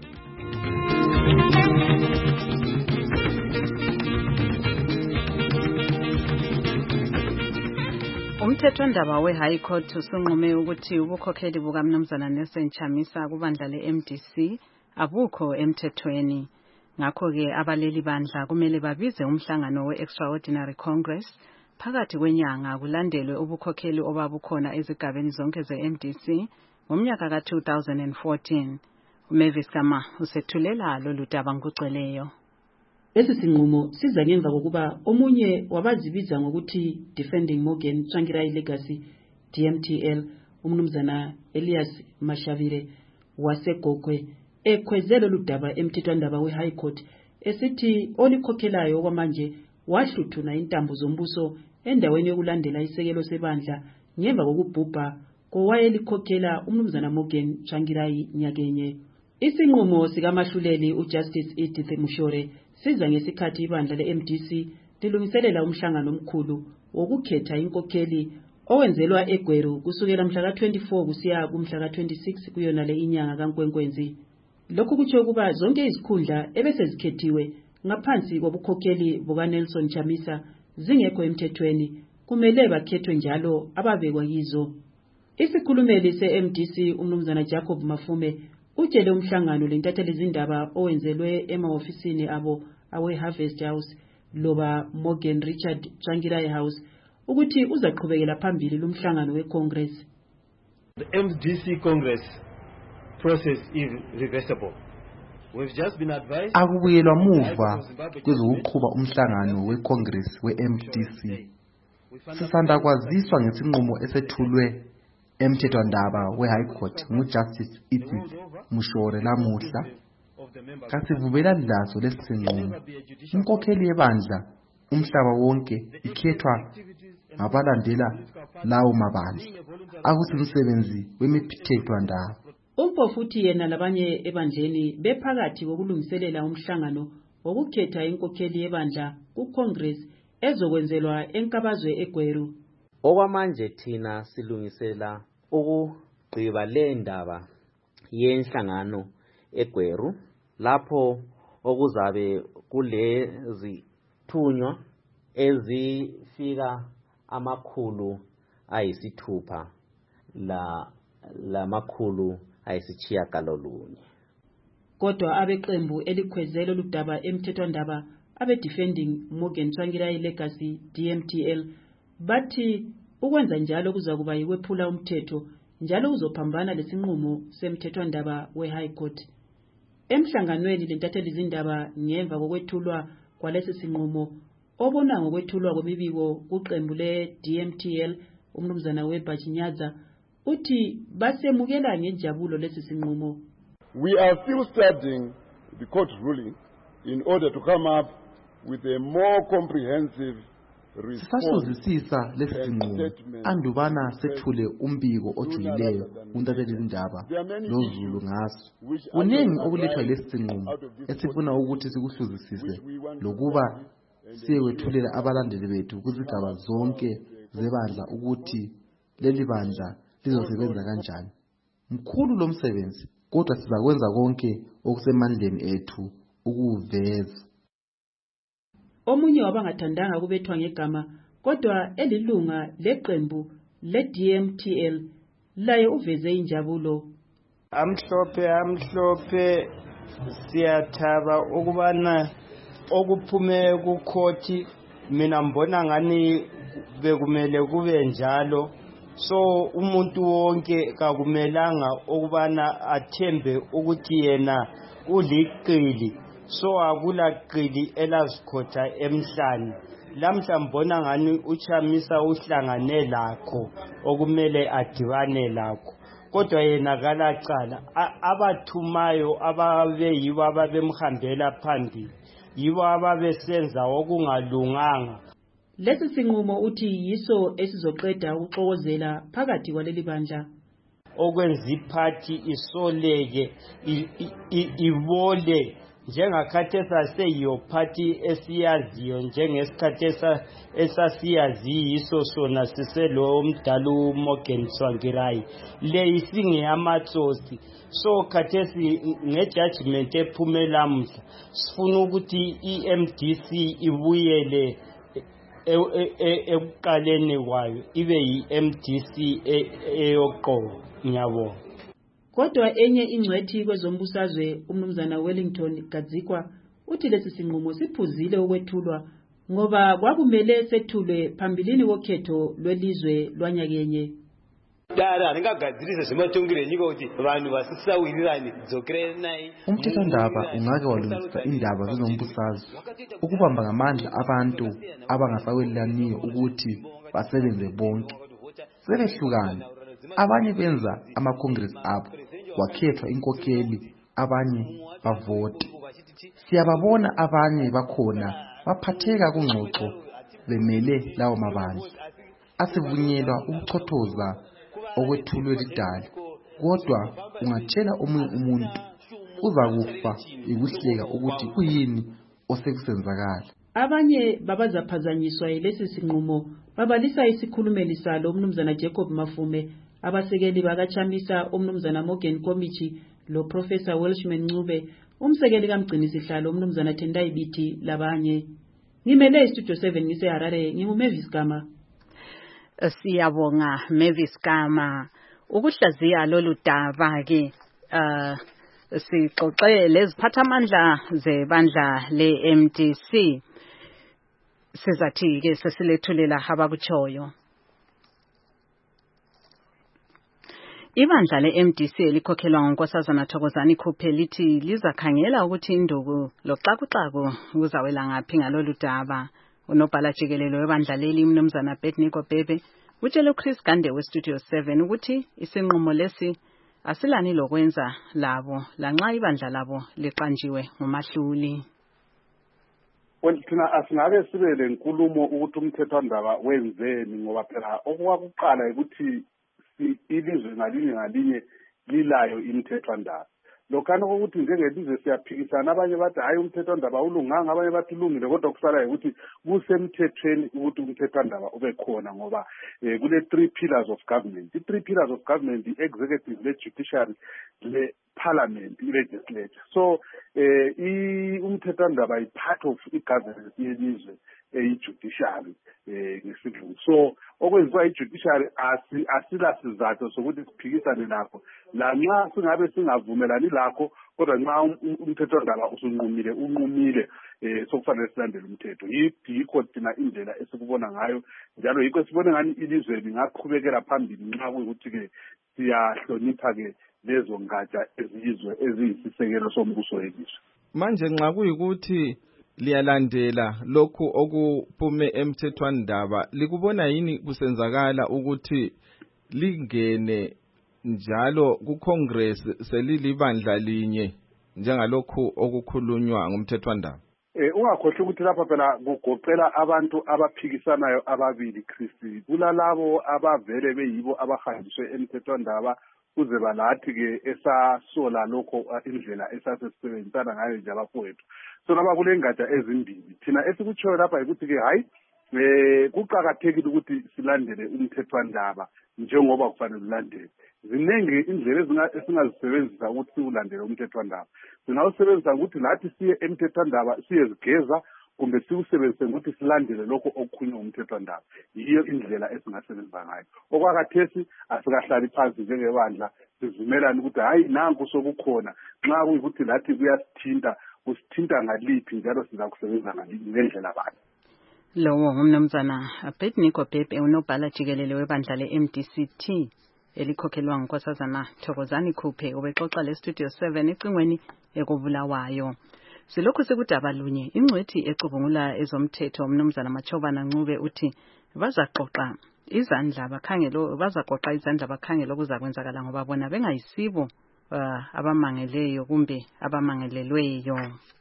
Umthethwandaba weHigh Court usunqume ukuthi ubukhokheli bukaMnumzana Nelson Chamisa kubandla le-M D C abukho emthethweni. Ngakho-ke abaleli bandla kumele babize umhlangano we-Extraordinary Congress phakathi kwenyanga kulandelwe ubukhokheli obabukhona ezigabeni zonke ze-M D C ngomnyaka ka two thousand fourteen. uMavis Kama usethulela lolu daba ngokugcweleyo. Lesi sinqumo siza ngemva kokuba omunye wabazibiza ngokuthi Defending Morgan Tsvangirai Legacy D M T L uMnumzana Elias Mashavire wasegogwe ekhwezelo ludaba emthethwandaba weHigh Court esithi olikhokhelayo kwamanje wahluthuna intambo zombuso endaweni yokulandela isekelo sebandla ngemva kokubhubha kowayelikhokhela uMnumzana Morgan Tsvangirai nyakenye. Isinqumo sikaMahluleli uJustice Edith Mushore siza ngesikhathi ibandla le-M D C lilungiselela umhlangano omkhulu wokukhetha inkokheli owenzelwa eGweru kusukela mhla ka twenty-four kusiya kumhla ka twenty-six kuyona le inyanga kaNkwenkwenzi. Lokhu kutsho ukuba zonke izikhundla ebesezikhethiwe ngaphansi kobukhokheli bukaNelson Chamisa zingekho emthethweni kumele bakhethwe njalo ababekwa yizo. Isikhulumeli se-M D C uMnumzana Jacob Mafume utshele umhlangano lentatheli izindaba owenzelwe emahofisini abo awe-Harvest House loba Morgan Richard Tsvangirai House ukuthi uzaqhubekela phambili lumhlangano weCongress. The M D C Congress process is reversible. We've just been advised. Akubuyelwa muva kwezokuqhuba umhlangano weCongress we-M D C. Sisanda kwaziswa ngesinqumo esethulwe emthethwandaba weHigh Court nguJustice Edith Mushore lamuhla. Kasivubela laso lesisinqumo. Inkokheli yebandla umhlaba wonke ikhethwa ngabalandela lawo mabandla. Akusimsebenzi wemithethwandaba. Umpo futhi yena labanye ebandleni bephakathi kokulungiselela umhlangano wokukhetha inkokheli yebandla kuCongress ezokwenzelwa enkabazwe eGweru. Okwamanje thina silungisela ukugqiba le ndaba yenhlangano eGweru lapho okuzabe kulezi thunywa ezifika amakhulu ayisithupha la lamakhulu ayisitshiyagalolunye. Kodwa abeqembu elikhwezela oludaba emthethwandaba abe Defending Morgan Tsvangirai Legacy D M T L bathi ukwenza njalo kuza kuba yikwephula umthetho njalo uzophambana lesinqumo semthethwandaba we-High Court. Emhlanganweni lentatheli izindaba ngemva kokwethulwa kwalesi sinqumo obona ngokwethulwa kwemibiko kuqembu le-D M T L umnumzana weBhajinyaza uthi basemukela ngenjabulo lesi sinqumo. We are still studying the court ruling in order to come up with a more comprehensive sisasuzisisa lesi sinqumo andubana sethule umbiko ojulileyo kuntatheli izindaba noZulu ngaso. Kuningi okulethwa lesi sinqumo esifuna ukuthi sikusuzisise lokuba siyewethulela abalandeli bethu kuzigaba zonke zebandla ukuthi leli bandla lizosebenza kanjani. Mkhulu lo msebenzi kodwa sizakwenza konke okusemandleni ethu ukuveza. Omunye wabangathandanga kubethwa ngegama kodwa elilunga leqembu le-D M T L laye uveze injabulo. Amhlophe amhlophe siyathaba ukubana okuphume kukhoti mina mbona ngani bekumele kube njalo. So umuntu wonke kakumelanga ukubana athembe ukuthi yena uliqili. So akula qili elazikhotha emhlani. Lamhla mbona ngani uChamisa uhlangane lakho okumele adibane lakho. Kodwa yena kalacala abathumayo ababeyibo ababemhambela phambili yibo ababesenza okungalunganga. Lesi sinqumo uthi yiso esizoqeda ukuxokozela phakathi kwaleli bandla. Okwenza iphathi isoleke ibole njengakhathi esaseyiyo phathi esiyaziyo njengesikhathi esasiyazi yiso sona siselo umdala uMorgan Tsvangirai le isingeyamatsosi. So khathesi ngejudgment ephumela lamhla sifuna ukuthi i-M D C ibuyele ekuqaleni kwayo ibe yi-M D C eyoqobo. Ngiyabonga. Kodwa enye ingcwethi kwezombusazwe umnumzana Wellington Gadzikwa uthi lesi sinqumo siphuzile ukwethulwa ngoba kwakumele sethulwe phambilini kokhetho lwelizwe lwanyakenye. Dara ngagadzirisa zimatongere nyika kuti vanhu vasisawirirani dzokere nayi. Umthethwandaba ungake walungisa indaba zezombusazwe ukubamba ngamandla abantu abangasawelaniyo ukuthi basebenze bonke. Sebehlukana abanye benza amakongress abo kwakhethwa inkokheli abanye bavota. Siyababona abanye bakhona baphatheka kungxoxo bemele lawo mabandla. Asivunyelwa ukuchothoza okwethulwe lidala kodwa ungatshela omunye umuntu uzakufa ikuhleka ukuthi kuyini osekusenzakala. Abanye babazaphazanyiswa yilesi sinqumo babalisa isikhulumeli salo umnumzana Jacob Mafume abasekeli bakaChamisa umnumzana Morgan Komichi lo Professor Welshman Ncube umsekeli kamgcini sihlalo umnumzana Tendai Biti labanye. Ngimele istudio seven ngise Harare nginguMavis Gama. Siyabonga Mavis Gama. Ukuhlaziya lolu daba ke uh sixoxe leziphathamandla zebandla le-M D C. Sizathi ke sesilethulela abakutshoyo. Ibandla le-M D C elikhokhelwa ngonkosazana Thokozani Khuphe lithi lizakhangela ukuthi induku loxakuxaku kuzawela ngaphi ngalolu daba. Unobhala jikelelo webandla leli umnumzana Betniko Bebe utshele uChris Gande weStudio seven ukuthi isinqumo lesi asilani lokwenza labo lanxa ibandla labo liqanjiwe ngumahluli. Well, thina asingabe sibe lenkulumo ukuthi umthethwandaba wenzeni ngoba phela okwakuqala ukuthi ilizwe ngalinye ngalinye lilayo imthethwandaba. Lokhana ukuthi njengelizwe siyaphikisana abanye bathi hayi umthethwandaba ulunganga abanye bathi ulungile kodwa kusalayo ukuthi kusemthethweni ukuthi umthethwandaba ube khona ngoba kule three pillars of government. The three pillars of government, the executive, the judiciary, le parliament, i-legislature. So eh umthethwandaba is part of i-governance yelizwe eyi-judiciary eh ngesilungu. So okwenziwa i-judiciary asila sizathu sokuthi siphikisane nakho la nxa singabe singavumelani lakho kodwa nxa umthethwandaba usunqumile unqumile eh sokufanele silandele umthetho. Yikho thina indlela esikubona ngayo njalo yikho sibone ngani ilizwe lingaqhubekela phambili nxa kuyikuthi ke siyahlonipha ke lezo ngatsha ezizwe eziyisisekelo sombuso welizwe. Manje nxa kuyikuthi liyalandela lokhu okuphume emthethwandaba, likubona yini kusenzakala ukuthi lingene njalo ku-Congress selilibandla linye njengalokhu okukhulunywa ngumthethwandaba? Eh ungakhohle ukuthi lapha phela kugoqela abantu abaphikisanayo ababili Christi. Kulalabo abavele beyibo abahanjiswe emthethwandaba kuze balathi ke esasola lokho indlela esasesebenzisana ngayo nje abafowethu. So laba kulengatsha ezimbili. Thina esikutshoyo lapha ukuthi ke hayi eh kuqhakathekile ukuthi silandele umthethwandaba njengoba kufanele ulandele. Zinenge indlela esingazisebenzisa ukuthi ulandele umthethwandaba. Sinawusebenzisa ukuthi lathi siye emthethwandaba siye zigeza kumbe siwusebenzise ukuthi silandele lokho okukhulunywa umthethwandaba. Yiyo indlela esingasebenza ngayo. Okwakathesi asikahlali phansi njengebandla sizimelana ukuthi hayi nanku sokukhona nxa kuyikuthi lathi kuyasithinta kusithinta ngaliphi njalo siza kusebenza ngendlela bani. Lowo ngumnumzana Abednego Bhebhe unobhala jikelele webandla le-M D C T elikhokhelwa ngunkosazana Thokozani Khuphe obexoxa le-Studio seven ecingweni ekubulawayo. Silokhu sekudaba lunye ingcwethi ecubungula ezomthetho umnumzana Machobana Ncube uthi bazaxoxa izandla bakhangelo bazaxoxa izandla bakhangelo kuzakwenzakala ngoba bona bengayisibo uh, abamangeleyo kumbe abamangelelweyo.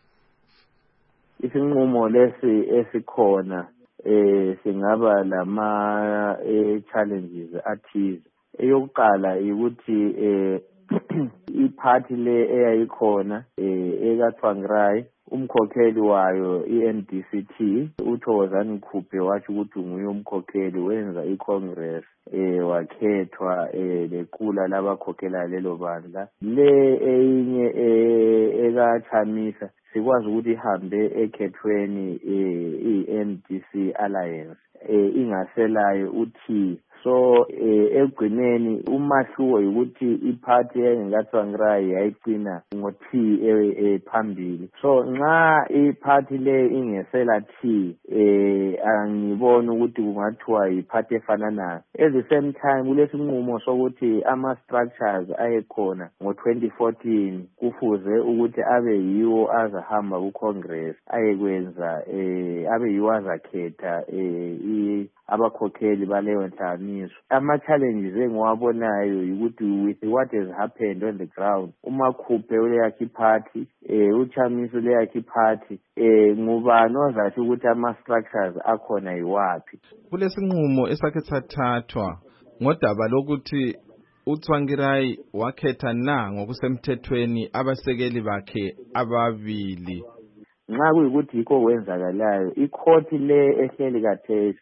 Isinqumo lesi esikhona eh singaba lama eh challenges athize. Eyokuqala ukuthi eh iparty le eyayikhona eh ekaThwangirai umkhokheli wayo i-N D C T uThokozani Khuphe wathi ukuthi nguye umkhokheli wenza iCongress eh wakhethwa eh lequla labakhokhela lelo bandla le eyinye ekaChamisa sikwazi ukuthi ihambe ekhethweni i-N D C Alliance eh ingaselayo uthi so egcineni umahluko ukuthi iparty engakaThwangirai yayigcina ngothi ephambili so nxa iparty le ingesela thi eh angibona ukuthi kungathiwa iparty efananayo. At the same time kulesinqumo sokuthi ama structures ayekhona ngo twenty fourteen kufuze ukuthi abe yiwo azahamba ku Congress ayekwenza eh abe yiwo azakhetha eh abakhokheli baleyo nhlanganiso. Ama challenges engiwabonayo ukuthi with what has happened on the ground uma Khuphe uleyakhi party eh uChamiso uleyakhi party eh ngubani ozathi ukuthi ama structures akhona yiwapi. Kulesinqumo esakhe sathathwa ngodaba lokuthi uThwangirai wakhetha na ngokusemthethweni abasekeli bakhe ababili. Nxa kuyikuthi yikho kwenzakalayo icourt le ehleli kathesi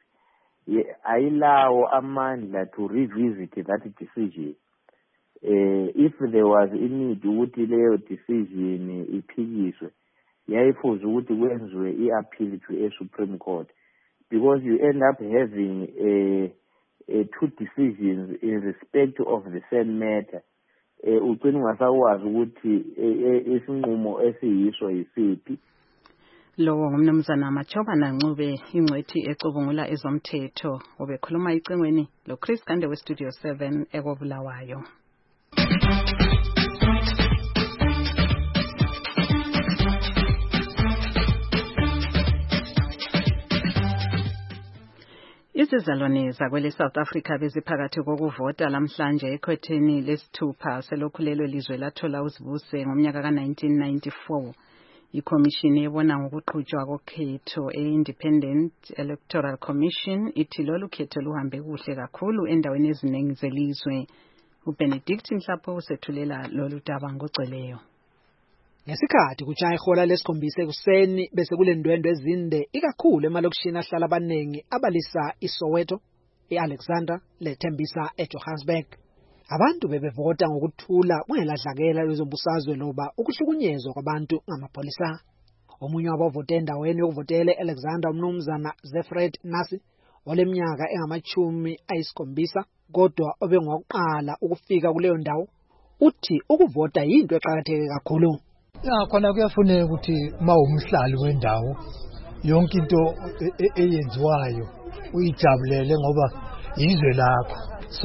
ayilawo amandla to revisit that decision. Uh, if there was a need ukuthi leyo decision iphikiswe yayifuze ukuthi kwenziwe i-appeal to a Supreme Court because you end up having a, a two decisions in respect of the same matter. Ugcina ungasakwazi ukuthi isinqumo esiyiso yisiphi. Lowo ngumnumzana Machobana Ncube ingcwethi ecubungula ezomthetho obekhuluma icingweni lo Chris Kande we Studio seven ekobulawayo. Izizalwane zakwele South Africa beziphakathi kokuvota lamhlanje ekhwetheni lesithupha selokhulelo lizwe lathola uzibuse ngomnyaka ka nineteen ninety-four. Ikhomishini ebona ngokuqhutshwa kokhetho e-Independent Electoral Commission ithi lolu khetho luhambe kuhle kakhulu endaweni eziningi zelizwe. uBenedict Mhlapho usethulela lolu daba ngoceleyo. Ngesikhathi kuchaya ihola lesikhombisa ekuseni bese kule ndwendwe ezinde ikakhulu emalokishini ahlala abanengi abalisa iSoweto, eAlexandra, leThembisa eJohannesburg. Abantu bebevota ngokuthula kungeladlakela lezombusazwe loba ukuhlukunyezwa kwabantu ngamapholisa. Omunye wabavote endaweni yokuvotela Alexander Mnumzana Zefred Nasi oleminyaka engamachumi ayisikhombisa kodwa obengokuqala ukufika kuleyo ndawo uthi ukuvota yinto eqhakatheke kakhulu. Ya khona kuyafuneka ukuthi mawumhlali wendawo yonke into eyenziwayo uyijabulele ngoba izwe lakho. So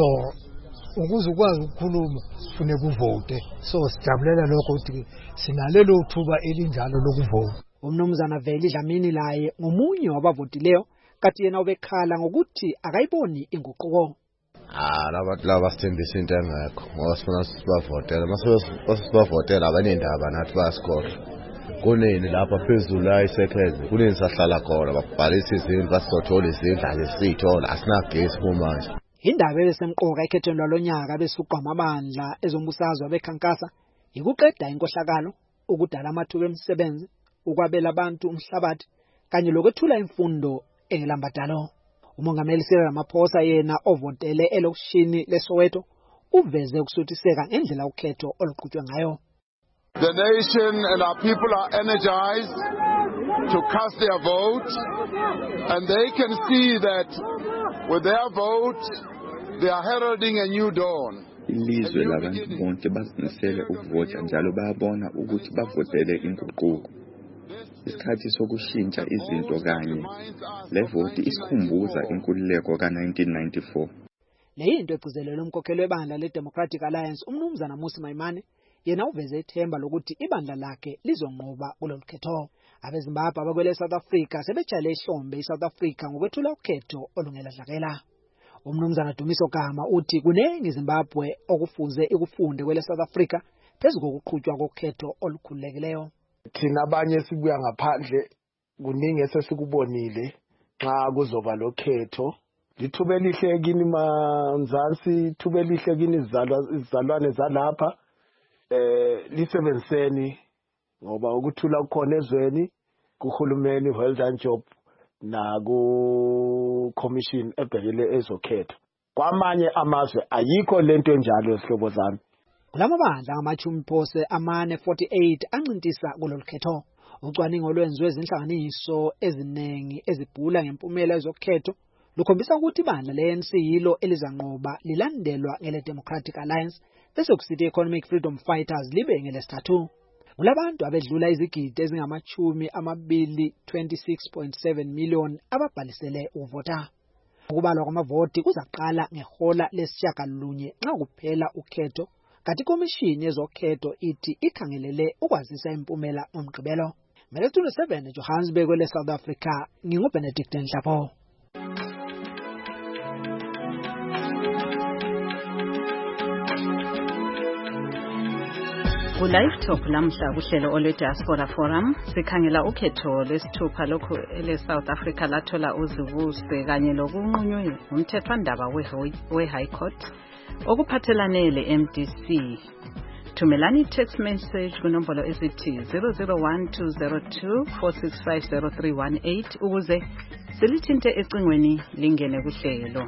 ukuze ukwazi ukukhuluma kufuneka uvote. So sijabulela lokho ukuthi sinalelo thuba elinjalo lokuvota. Umnumzana Veli Dlamini laye ngomunye wabavotileyo kathi yena ubekhala ngokuthi akayiboni inguquko. Ah, labantu laba sithembisa into engekho ngoba sifuna sibavotela mase sibavotela abanendaba nathi bayasikhohlwa. Kunini lapha phezulu la isekhezi kunini sahlala khona babhalisa izindlu basizothola izindlu lesithola asinagesi kumanje. Indaba ebesemqoka ekhethweni lwalonyaka besuqwa amabandla ezombusazwe bekhankasa ikuqeda inkohlakalo ukudala amathuba emisebenzi ukwabela abantu umhlabathi kanye lokwethula imfundo engelambadalo. Umongameli Cyril Ramaphosa yena ovotele elokishini leSoweto uveze ukusuthiseka ngendlela ukhetho oluqhutshwe ngayo. The nation and our people are energized to cast their vote, and they can see that with their vote they are heralding a new dawn. Ilizwe labantu bonke bazimisele ukuvota njalo bayabona ukuthi bavotele inguquko. Isikhathi sokushintsha izinto kanye le voti isikhumbuza inkululeko ka nineteen ninety-four. Leyinto egcizelelwe umkhokheli webandla leDemocratic Alliance umnumzana Mmusi Maimane yena uveze ithemba lokuthi ibandla lakhe lizonqoba kulolu khetho. Abezimbabwe abakwele South Africa sebejale ihlombe iSouth Africa ngokwethula ukhetho olungeladlakela. Umnumzana Dumiso Gama uthi kunengi Zimbabwe okufuze ikufunde kwele South Africa phezu kokuqhutshwa kokhetho olukhululekileyo. Thina abanye sibuya ngaphandle kuningi esesikubonile xa kuzoba lokhetho. Lithuba elihle kini manzansi, ithuba elihle kini izizalwane zalapha. Eh lisebenziseni ngoba ukuthula kukhona ezweni kuhulumeni well done job na ku commission ebhekele ezokhetho. Kwamanye amazwe ayikho lento enjalo esihlobo zami. Kulamabandla ngamachumi phose amane forty-eight ancintisa kulolu khetho. Ucwaningo lwenziwe izinhlanganiso eziningi ezibhula ngempumela ezokhetho lukhombisa ukuthi ibandla le-A N C yilo elizanqoba lilandelwa ngele Democratic Alliance bese kusithi Economic Freedom Fighters libe ngelesithathu. Kulabantu abedlula izigidi ezingamachumi amabili twenty-six point seven million ababhalisele ukuvota. Ukubalwa kwamavoti kuzaqala ngehola lesishagalolunye nxa kuphela ukhetho. Kati komishini yezokhetho ithi ikhangelele ukwazisa impumela ngomgqibelo. Mele twenty-seven Johannesburg kwele South Africa nginguBenedict Nhlapo. Ku live talk lamhla kuhlelo ole Diaspora Forum sikhangela ukhetho lesithupha lokho ele South Africa lathola uzibuse kanye lokunqunywe umthethwandaba we High Court okuphathelane le M D C. Thumelani text message kunombolo esithi zero zero one two zero two four six five zero three one eight ukuze silithinte ecingweni lingene kuhlelo.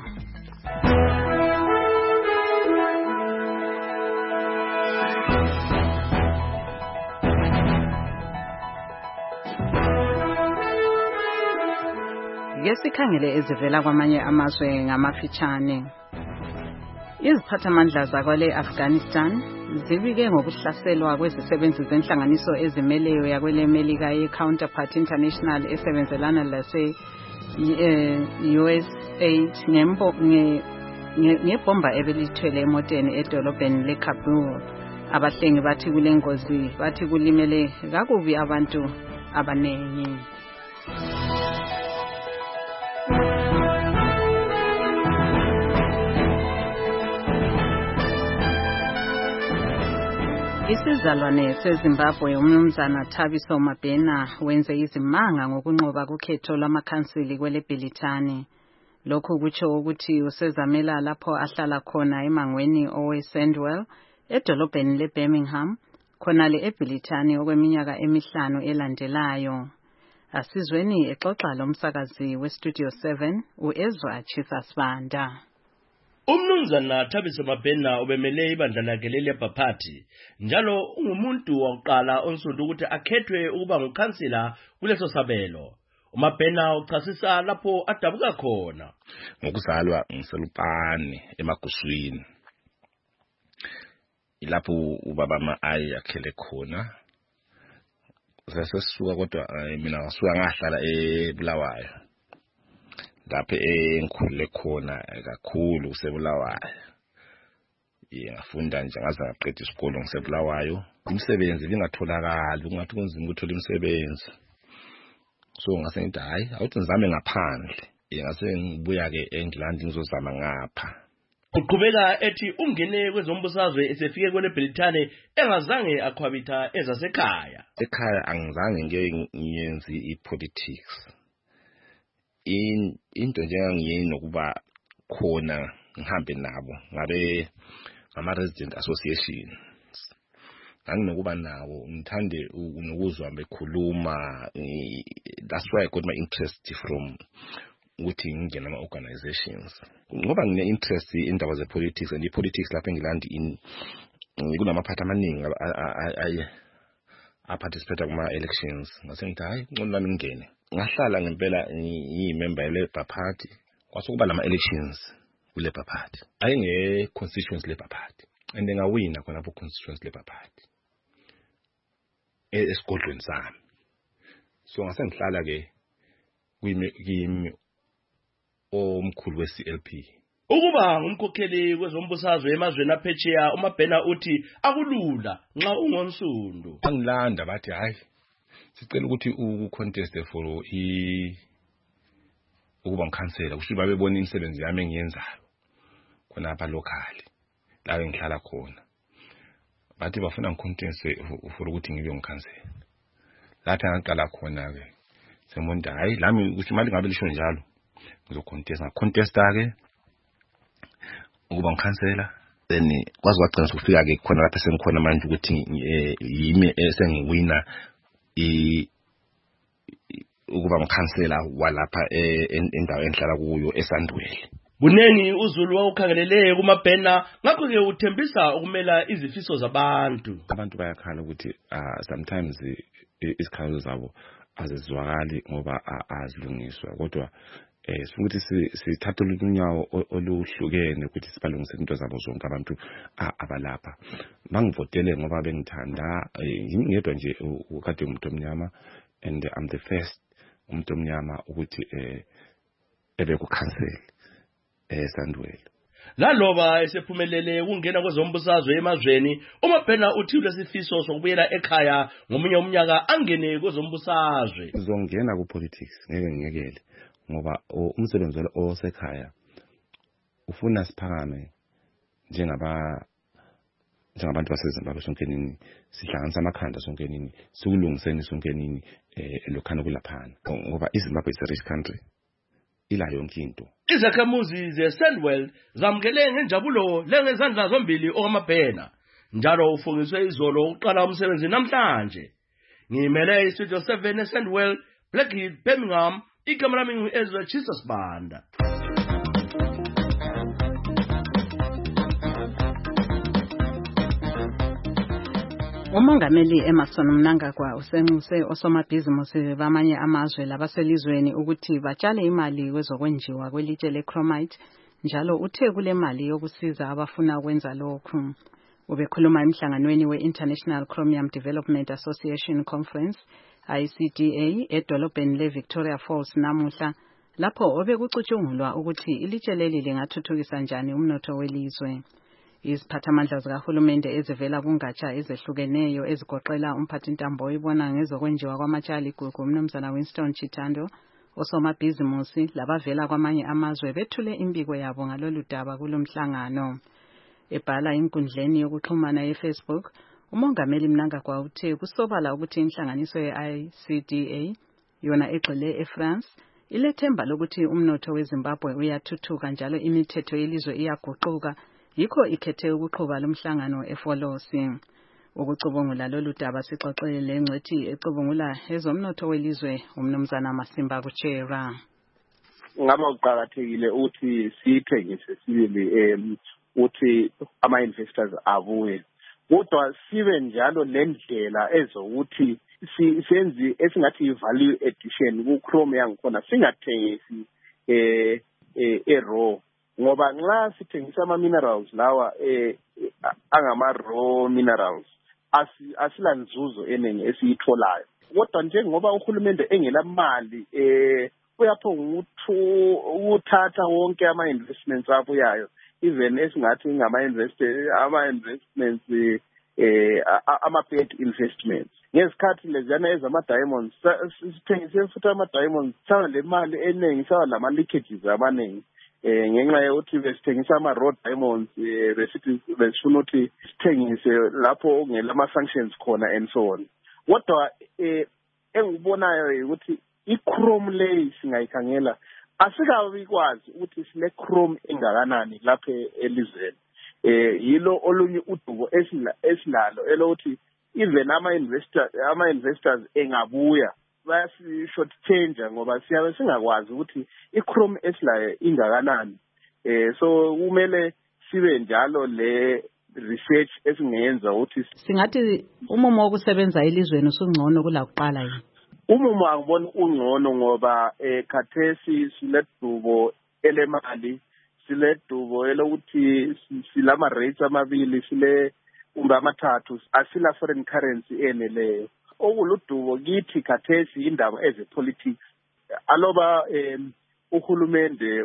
Ngesikhangele ezivela kwamanye amazwe ngamafitshane. Iziphathamandla zakwale Afghanistan zibike ngokuhlaselwa kwezisebenzi zenhlanganiso ezimeleyo yakwele Melika ye-Counterpart International esebenzelana lase U S aid ngebomba ebelithwele emoteni edolobheni leKabul. Abahlengi bathi kule ngozi bathi kulimele kakubi abantu abanengi. Isizalwane seZimbabwe umnumzana Thabiso Mabhena wenze izimanga ngokunqoba kukhetho lwamakhansili kwele Bhilithani. Lokhu kutsho ukuthi usezamela lapho ahlala khona emangweni owe Sandwell edolobheni leBirmingham khonale eBhilithani okweminyaka emihlanu elandelayo. Asizweni exoxa lomsakazi weStudio seven uEzra Chisasbanda. Umnumzana Thabiso Mabhena ubemele ibandla lakhe leLabour Party njalo ungumuntu wokuqala onsundu ukuthi akhethwe ukuba ngukhansila kuleso sabelo. uMabhena uchasisa lapho adabuka khona. Ngokuzalwa ngiselupane emaguswini. Ilapho ubaba ma-ayi yakhele khona. Sasisuka kodwa mina ngasuka ngahlala eBulawayo. Lapho engikhulele khona kakhulu kuseBulawayo. Ngafunda nje ngaze ngaqeda isikole ngiseBulawayo. Umsebenzi lingatholakala kungathi kunzima ukuthola umsebenzi. So ngase ngithi hayi awuthi ngizame ngaphandle. Ngase ngibuya ke eNgilandi ngizozama ngapha. Uqhubeka ethi ungene kwezombusazwe esefike kwele Britane engazange akhwabitha ezasekhaya. Ekhaya angizange ngeke ngiyenze ipolitics. In into njengangiyini nokuba khona ngihambe nabo ngabe ama resident association. Anginokuba nawo ngithande ukuzwa bekhuluma. That's why I got my interest from ukuthi ngingena ama organizations. Ngoba ngine interest indaba ze politics and politics lapha eNgilandi in kunamaphathi amaningi ay a participate kuma elections. Ngase ngithi hayi ngcono nami ngene. Ngahlala ngempela ngiyimember ye Labour Party. Kwasukuba lama elections ku Labour Party. Ayinge constituency Labour Party. And ngawina khona ku constituency Labour Party. Esigodlweni sami. So ngase ngihlala ke kimi omkhulu we-C L P. Ukuba ngumkhokheli kwezombusazwe emazweni aphetsheya uMabhena uthi akulula nxa ungonsundu. Angilanda bathi hayi sicela ukuthi ucontest for i ukuba ngikhansela kusho babe bona imisebenzi yami engiyenzayo khona apha locally la engihlala khona. Bathi bafuna ngicontest for ukuthi ngibe ngikhansela. Lathi angaqala khona ke semonda hayi lami ukuthi mali ngabe lisho njalo ngizocontest ngacontesta ke ukuba ngikhansela then kwazi kwagcina sokufika ke khona lapha sengikhona manje ukuthi yimi esengiwina i ukuba ngikhansela walapha endawo enhlala kuyo eSandwele. Bunengi uZulu wawukhangelele kuMabhena ngakho ke uthembisa ukumela izifiso zabantu. Abantu bayakhala ukuthi sometimes isikhalo zabo azizwakali ngoba azilungiswa kodwa eh ukuthi sithathe ulunyawo oluhlukene ukuthi sibalungise into zabo zonke abantu abalapha. Bangivotele ngoba bengithanda ngingedwa nje ukade umuntu omnyama and I'm the first umuntu omnyama ukuthi eh ebe ku council eSandwele. Laloba esephumelele ukungena kwezombusazwe emazweni uMabhena uthi lesifiso sokubuyela ekhaya ngomunye umnyaka angene kwezombusazwe. Uzongena ku politics ngeke ngiyekele ngoba umsebenzi osekhaya ufuna siphakame njengaba njengabantu baseZimbabwe sonke nini sihlanganisa amakhanda sonke nini sikulungiseni sonke nini eh lokhana kulaphana ngoba iZimbabwe is a rich country ila yonke into. Izakhamuzi zeSandwele zamkele ngenjabulo lengezandla zombili oMabhena njalo ufungiswe izolo uqala umsebenzi namhlanje. Ngimele iStudio seven eSandwele, Blackheath, Birmingham. Igama lami ngu-Ezra Jesus Banda. Umongameli Emmerson Mnangagwa usenxuse osomabhizinisi bamanye amazwe labaselizweni ukuthi batshale imali kwezokwenjiwa kwelitshe leChromite njalo uthe kule mali yokusiza abafuna ukwenza lokhu. Ubekhuluma emhlanganweni we-International Chromium Development Association Conference I C D A edolobheni leVictoria Falls namuhla lapho obekucutshungulwa ukuthi ilitshe leli lingathuthukisa njani umnotho welizwe. Iziphathamandla zikahulumende ezivela kungatsha ezehlukeneyo ezigoqela umphathintambo oyibona ngezokwenjiwa kwamatshali gugu umnumzana Winston Chitando osomabhizinisi labavela kwamanye amazwe bethule imbiko yabo ngalolu daba kulomhlangano. Ebhala inkundleni yokuxhumana yeFacebook umongameli Mnangagwa uthe kusobala ukuthi inhlanganiso ye-I C D A yona egxile eFrance ilethemba lokuthi umnotho weZimbabwe uyathuthuka njalo imithetho yelizwe iyaguquka yikho ikhethe ukuqhuba lomhlangano eFolosi. Ukucubungula lolu daba sixoxele lengcwethi ecubungula ezomnotho welizwe umnumzana Masimba Kuchera. ngaba uqhakathekile uthi sithengise sibili em uthi ama investors abuye kodwa sibe njalo lendlela ezokuthi senzi esingathi value addition ku Chrome yangikhona singathengisi eh e raw ngoba nxa sithengisa ama minerals lawa eh angama raw minerals asila nzuzo eningi esiyitholayo kodwa njengoba uhulumende engela mali eh uyaphonga ukuthatha wonke ama investments abuyayo even esingathi ngama invest ama investments eh ama paid investments ngesikhathi lezana ezama diamonds sithengise futhi ama diamonds sawa le mali eningi sawa lama leakages abaningi eh ngenxa yokuthi besithengisa ama raw diamonds besithi besifuna ukuthi sithengise lapho ongela ama sanctions khona and so on kodwa eh engibonayo ukuthi i-chrome lay singayikhangela asikabi kwazi ukuthi sine chrome engakanani lapha elizweni eh yilo olunye udubo esilalo elokuthi even ama investors ama investors engabuya basi short change ngoba siyabe singakwazi ukuthi i-chrome esilayo ingakanani eh so kumele sibe njalo le research esingenza ukuthi singathi umumo wokusebenza elizweni usungcono kula kuqala yini umumo angibona ungcono ngoba eh khathesi siledubo elemali siledubo elokuthi silama rates amabili sile kumbe amathathu asila foreign currency eneleyo okuludubo kithi khathesi indaba ezepolitics aloba uhulumende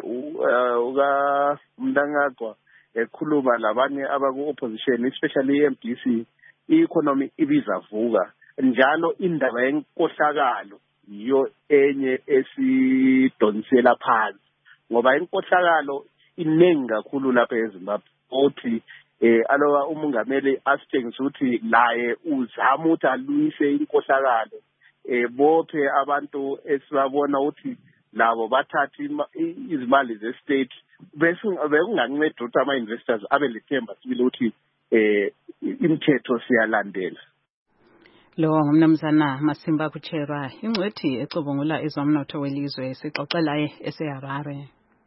uka Mnangagwa ekhuluma labanye abaku opposition especially i-M D C i-economy ibizavuka njalo indaba yenkohlakalo yiyo enye esidonsela phansi ngoba inkohlakalo inengi kakhulu lapha eZimbabwe othi eh aloba umongameli asitshengisa ukuthi laye uzama ukuthi alungise inkohlakalo eh bophe abantu esibabona ukuthi labo bathatha izimali ze-state bese bekunganceda ukuthi ama-investors abe lethemba sibili ukuthi eh imithetho siyalandela. Lo ngumnumzana Masimba Kucherwa ingcwethi ecubungula ezomnotho welizwe sixoxela eseHarare.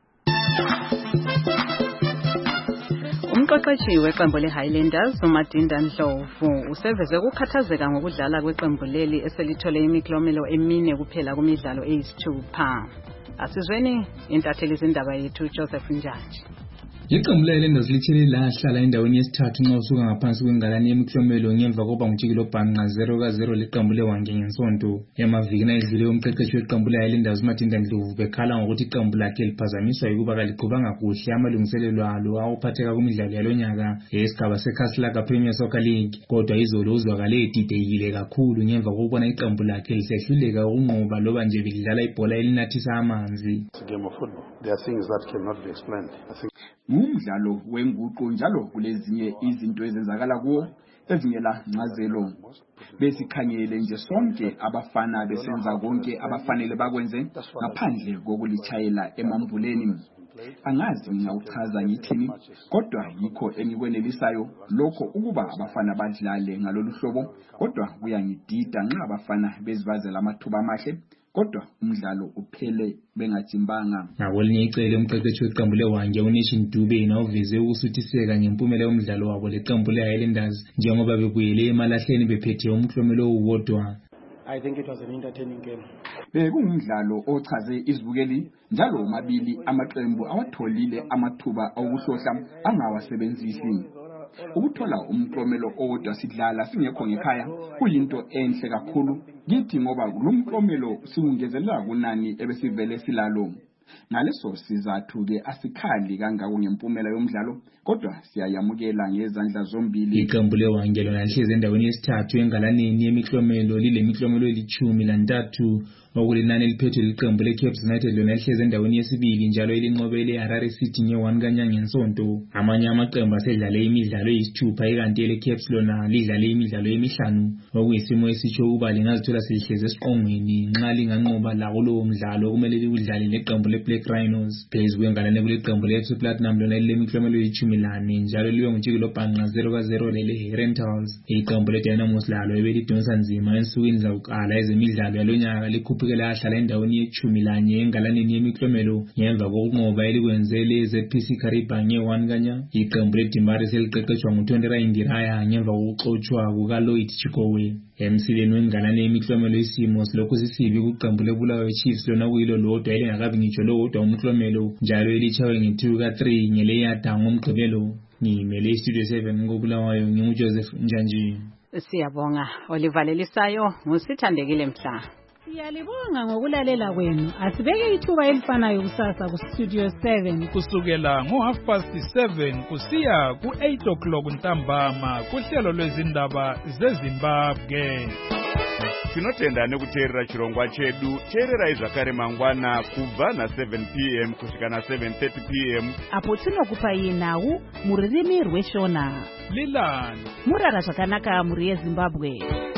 Umqeqeshi weqembu leHighlanders uMadinda Ndlovu useveze ukukhathazeka ngokudlala kweqembu leli eselithole imiklomelo emine kuphela kumidlalo eyisithupha. Asizweni intatheli izindaba yethu Joseph Njaji. Iqembu leHighlanders lithele lahlala endaweni yesithathu nxa usuka ngaphansi kwengalani yemiklomelo ngemva kokuba ngutshikilo bhanqa zero ka zero leqembu leWange ngensonto. Emavikini ayedlule umqeqeshi weqembu leHighlanders uMadinda Ndlovu bekhala ngokuthi iqembu lakhe liphazamiswa ukuba kaliqhubanga kuhle amalungiselelo alo awuphatheka kumidlalo yalonyaka yesigaba seKhaslaga Premier Soccer League kodwa izolo uzwakale edidekile kakhulu ngemva kokubona iqembu lakhe lisehluleka ukunqoba loba nje bedlala ibhola elinathisa amanzi. There are things that cannot be explained. I think umdlalo wenguqu njalo kulezinye izinto ezenzakala kuwo ezingela ncazelo besikhanyele nje sonke abafana besenza konke abafanele bakwenze ngaphandle kokulitshayela emambuleni. Angazi ngawuchaza ngithini kodwa yikho engikwenelisayo lokho ukuba abafana badlale ngalolu hlobo kodwa kuyangidida nxa abafana bezibazela amathuba amahle kodwa umdlalo uphele bengajimbanga. Ngakolinye icele umqeqeshi weqembu leWange uNation Dube nawuveze ukusuthiseka ngempumela yomdlalo wabo leqembu leHighlanders njengoba bekuyele emalahleni bephethe umklomelo owodwa. I think it was an entertaining game. Bekungumdlalo ochaze izibukeli njalo omabili amaqembu awatholile amathuba okuhlohla angawasebenzisi. Ukuthola umklomelo owodwa sidlala singekho ngekhaya kuyinto enhle kakhulu kithi ngoba lumklomelo siwungezelela kunani ebesivele silalo. Ngaleso sizathu ke asikhali kangako ngempumela yomdlalo kodwa siyayamukela ngezandla zombili. Iqembu leWange lona lihlezi endaweni yesithathu engalaneni yemiklomelo lile miklomelo elithumi lantathu okulinani eliphethwe liqembu leCape United lona lihlezi endaweni yesibili njalo elinqobe leHarare City nge-one kanyanga ngensonto. Amanye amaqembu asedlale imidlalo eyisithupha ikanti eleCape lona lidlale imidlalo emihlanu okuyisimo esitsho ukuba lingazithola selihlezi esiqongweni nxa linganqoba lawo lowo mdlalo kumele liwudlale leqembu le-Black Rhinos. Phezu kwengalane kuleqembu le-F Platinum lona lilemiklomelo eyishumi lane njalo libe ngutshiki lobhanqa zero ka zero lele-Rentals. Iqembu le-Dynamos lalo ebelidonsa nzima ensukwini zakuqala ezemidlalo yalonyaka likhuphukele ahlala endaweni yeshumi lanye engalaneni yemiklomelo ngemva kokunqoba elikwenzele ze-P C Kariba nge-one kanya. Iqembu le-Dimari seliqeqeshwa nguTondera Indiraya ngemva kokuxotshwa kuka-Lloyd Chikowe. Emsileni wengalane yemiklomelo isimo silokhu sisibi kuqembu leBulawayo Chiefs lona kuyilo lodwa elingakabi ngitsho lodwa umklomelo njalo elichawe nge-two ka three ngeleyada ngomgqibelo. Ngimele iStudio seven ngoBulawayo nginguJoseph Njanji. Siyabonga olivalelisayo ngusithandekile Mhla. Siyalibonga ngokulalela kwenu. Asibeke ithuba elifanayo kusasa ku Studio seven kusukela ngo half past seven kusiya ku eight o'clock ntambama kuhlelo lwezindaba zeZimbabwe. Tinotenda nekuteerera chirongwa chedu. Teererai zvakare mangwana kubva na seven p m kusvika na seven thirty p m apo tinokupai nhau mururimi rweshona. Lilani Murara zvakanaka muri yeZimbabwe.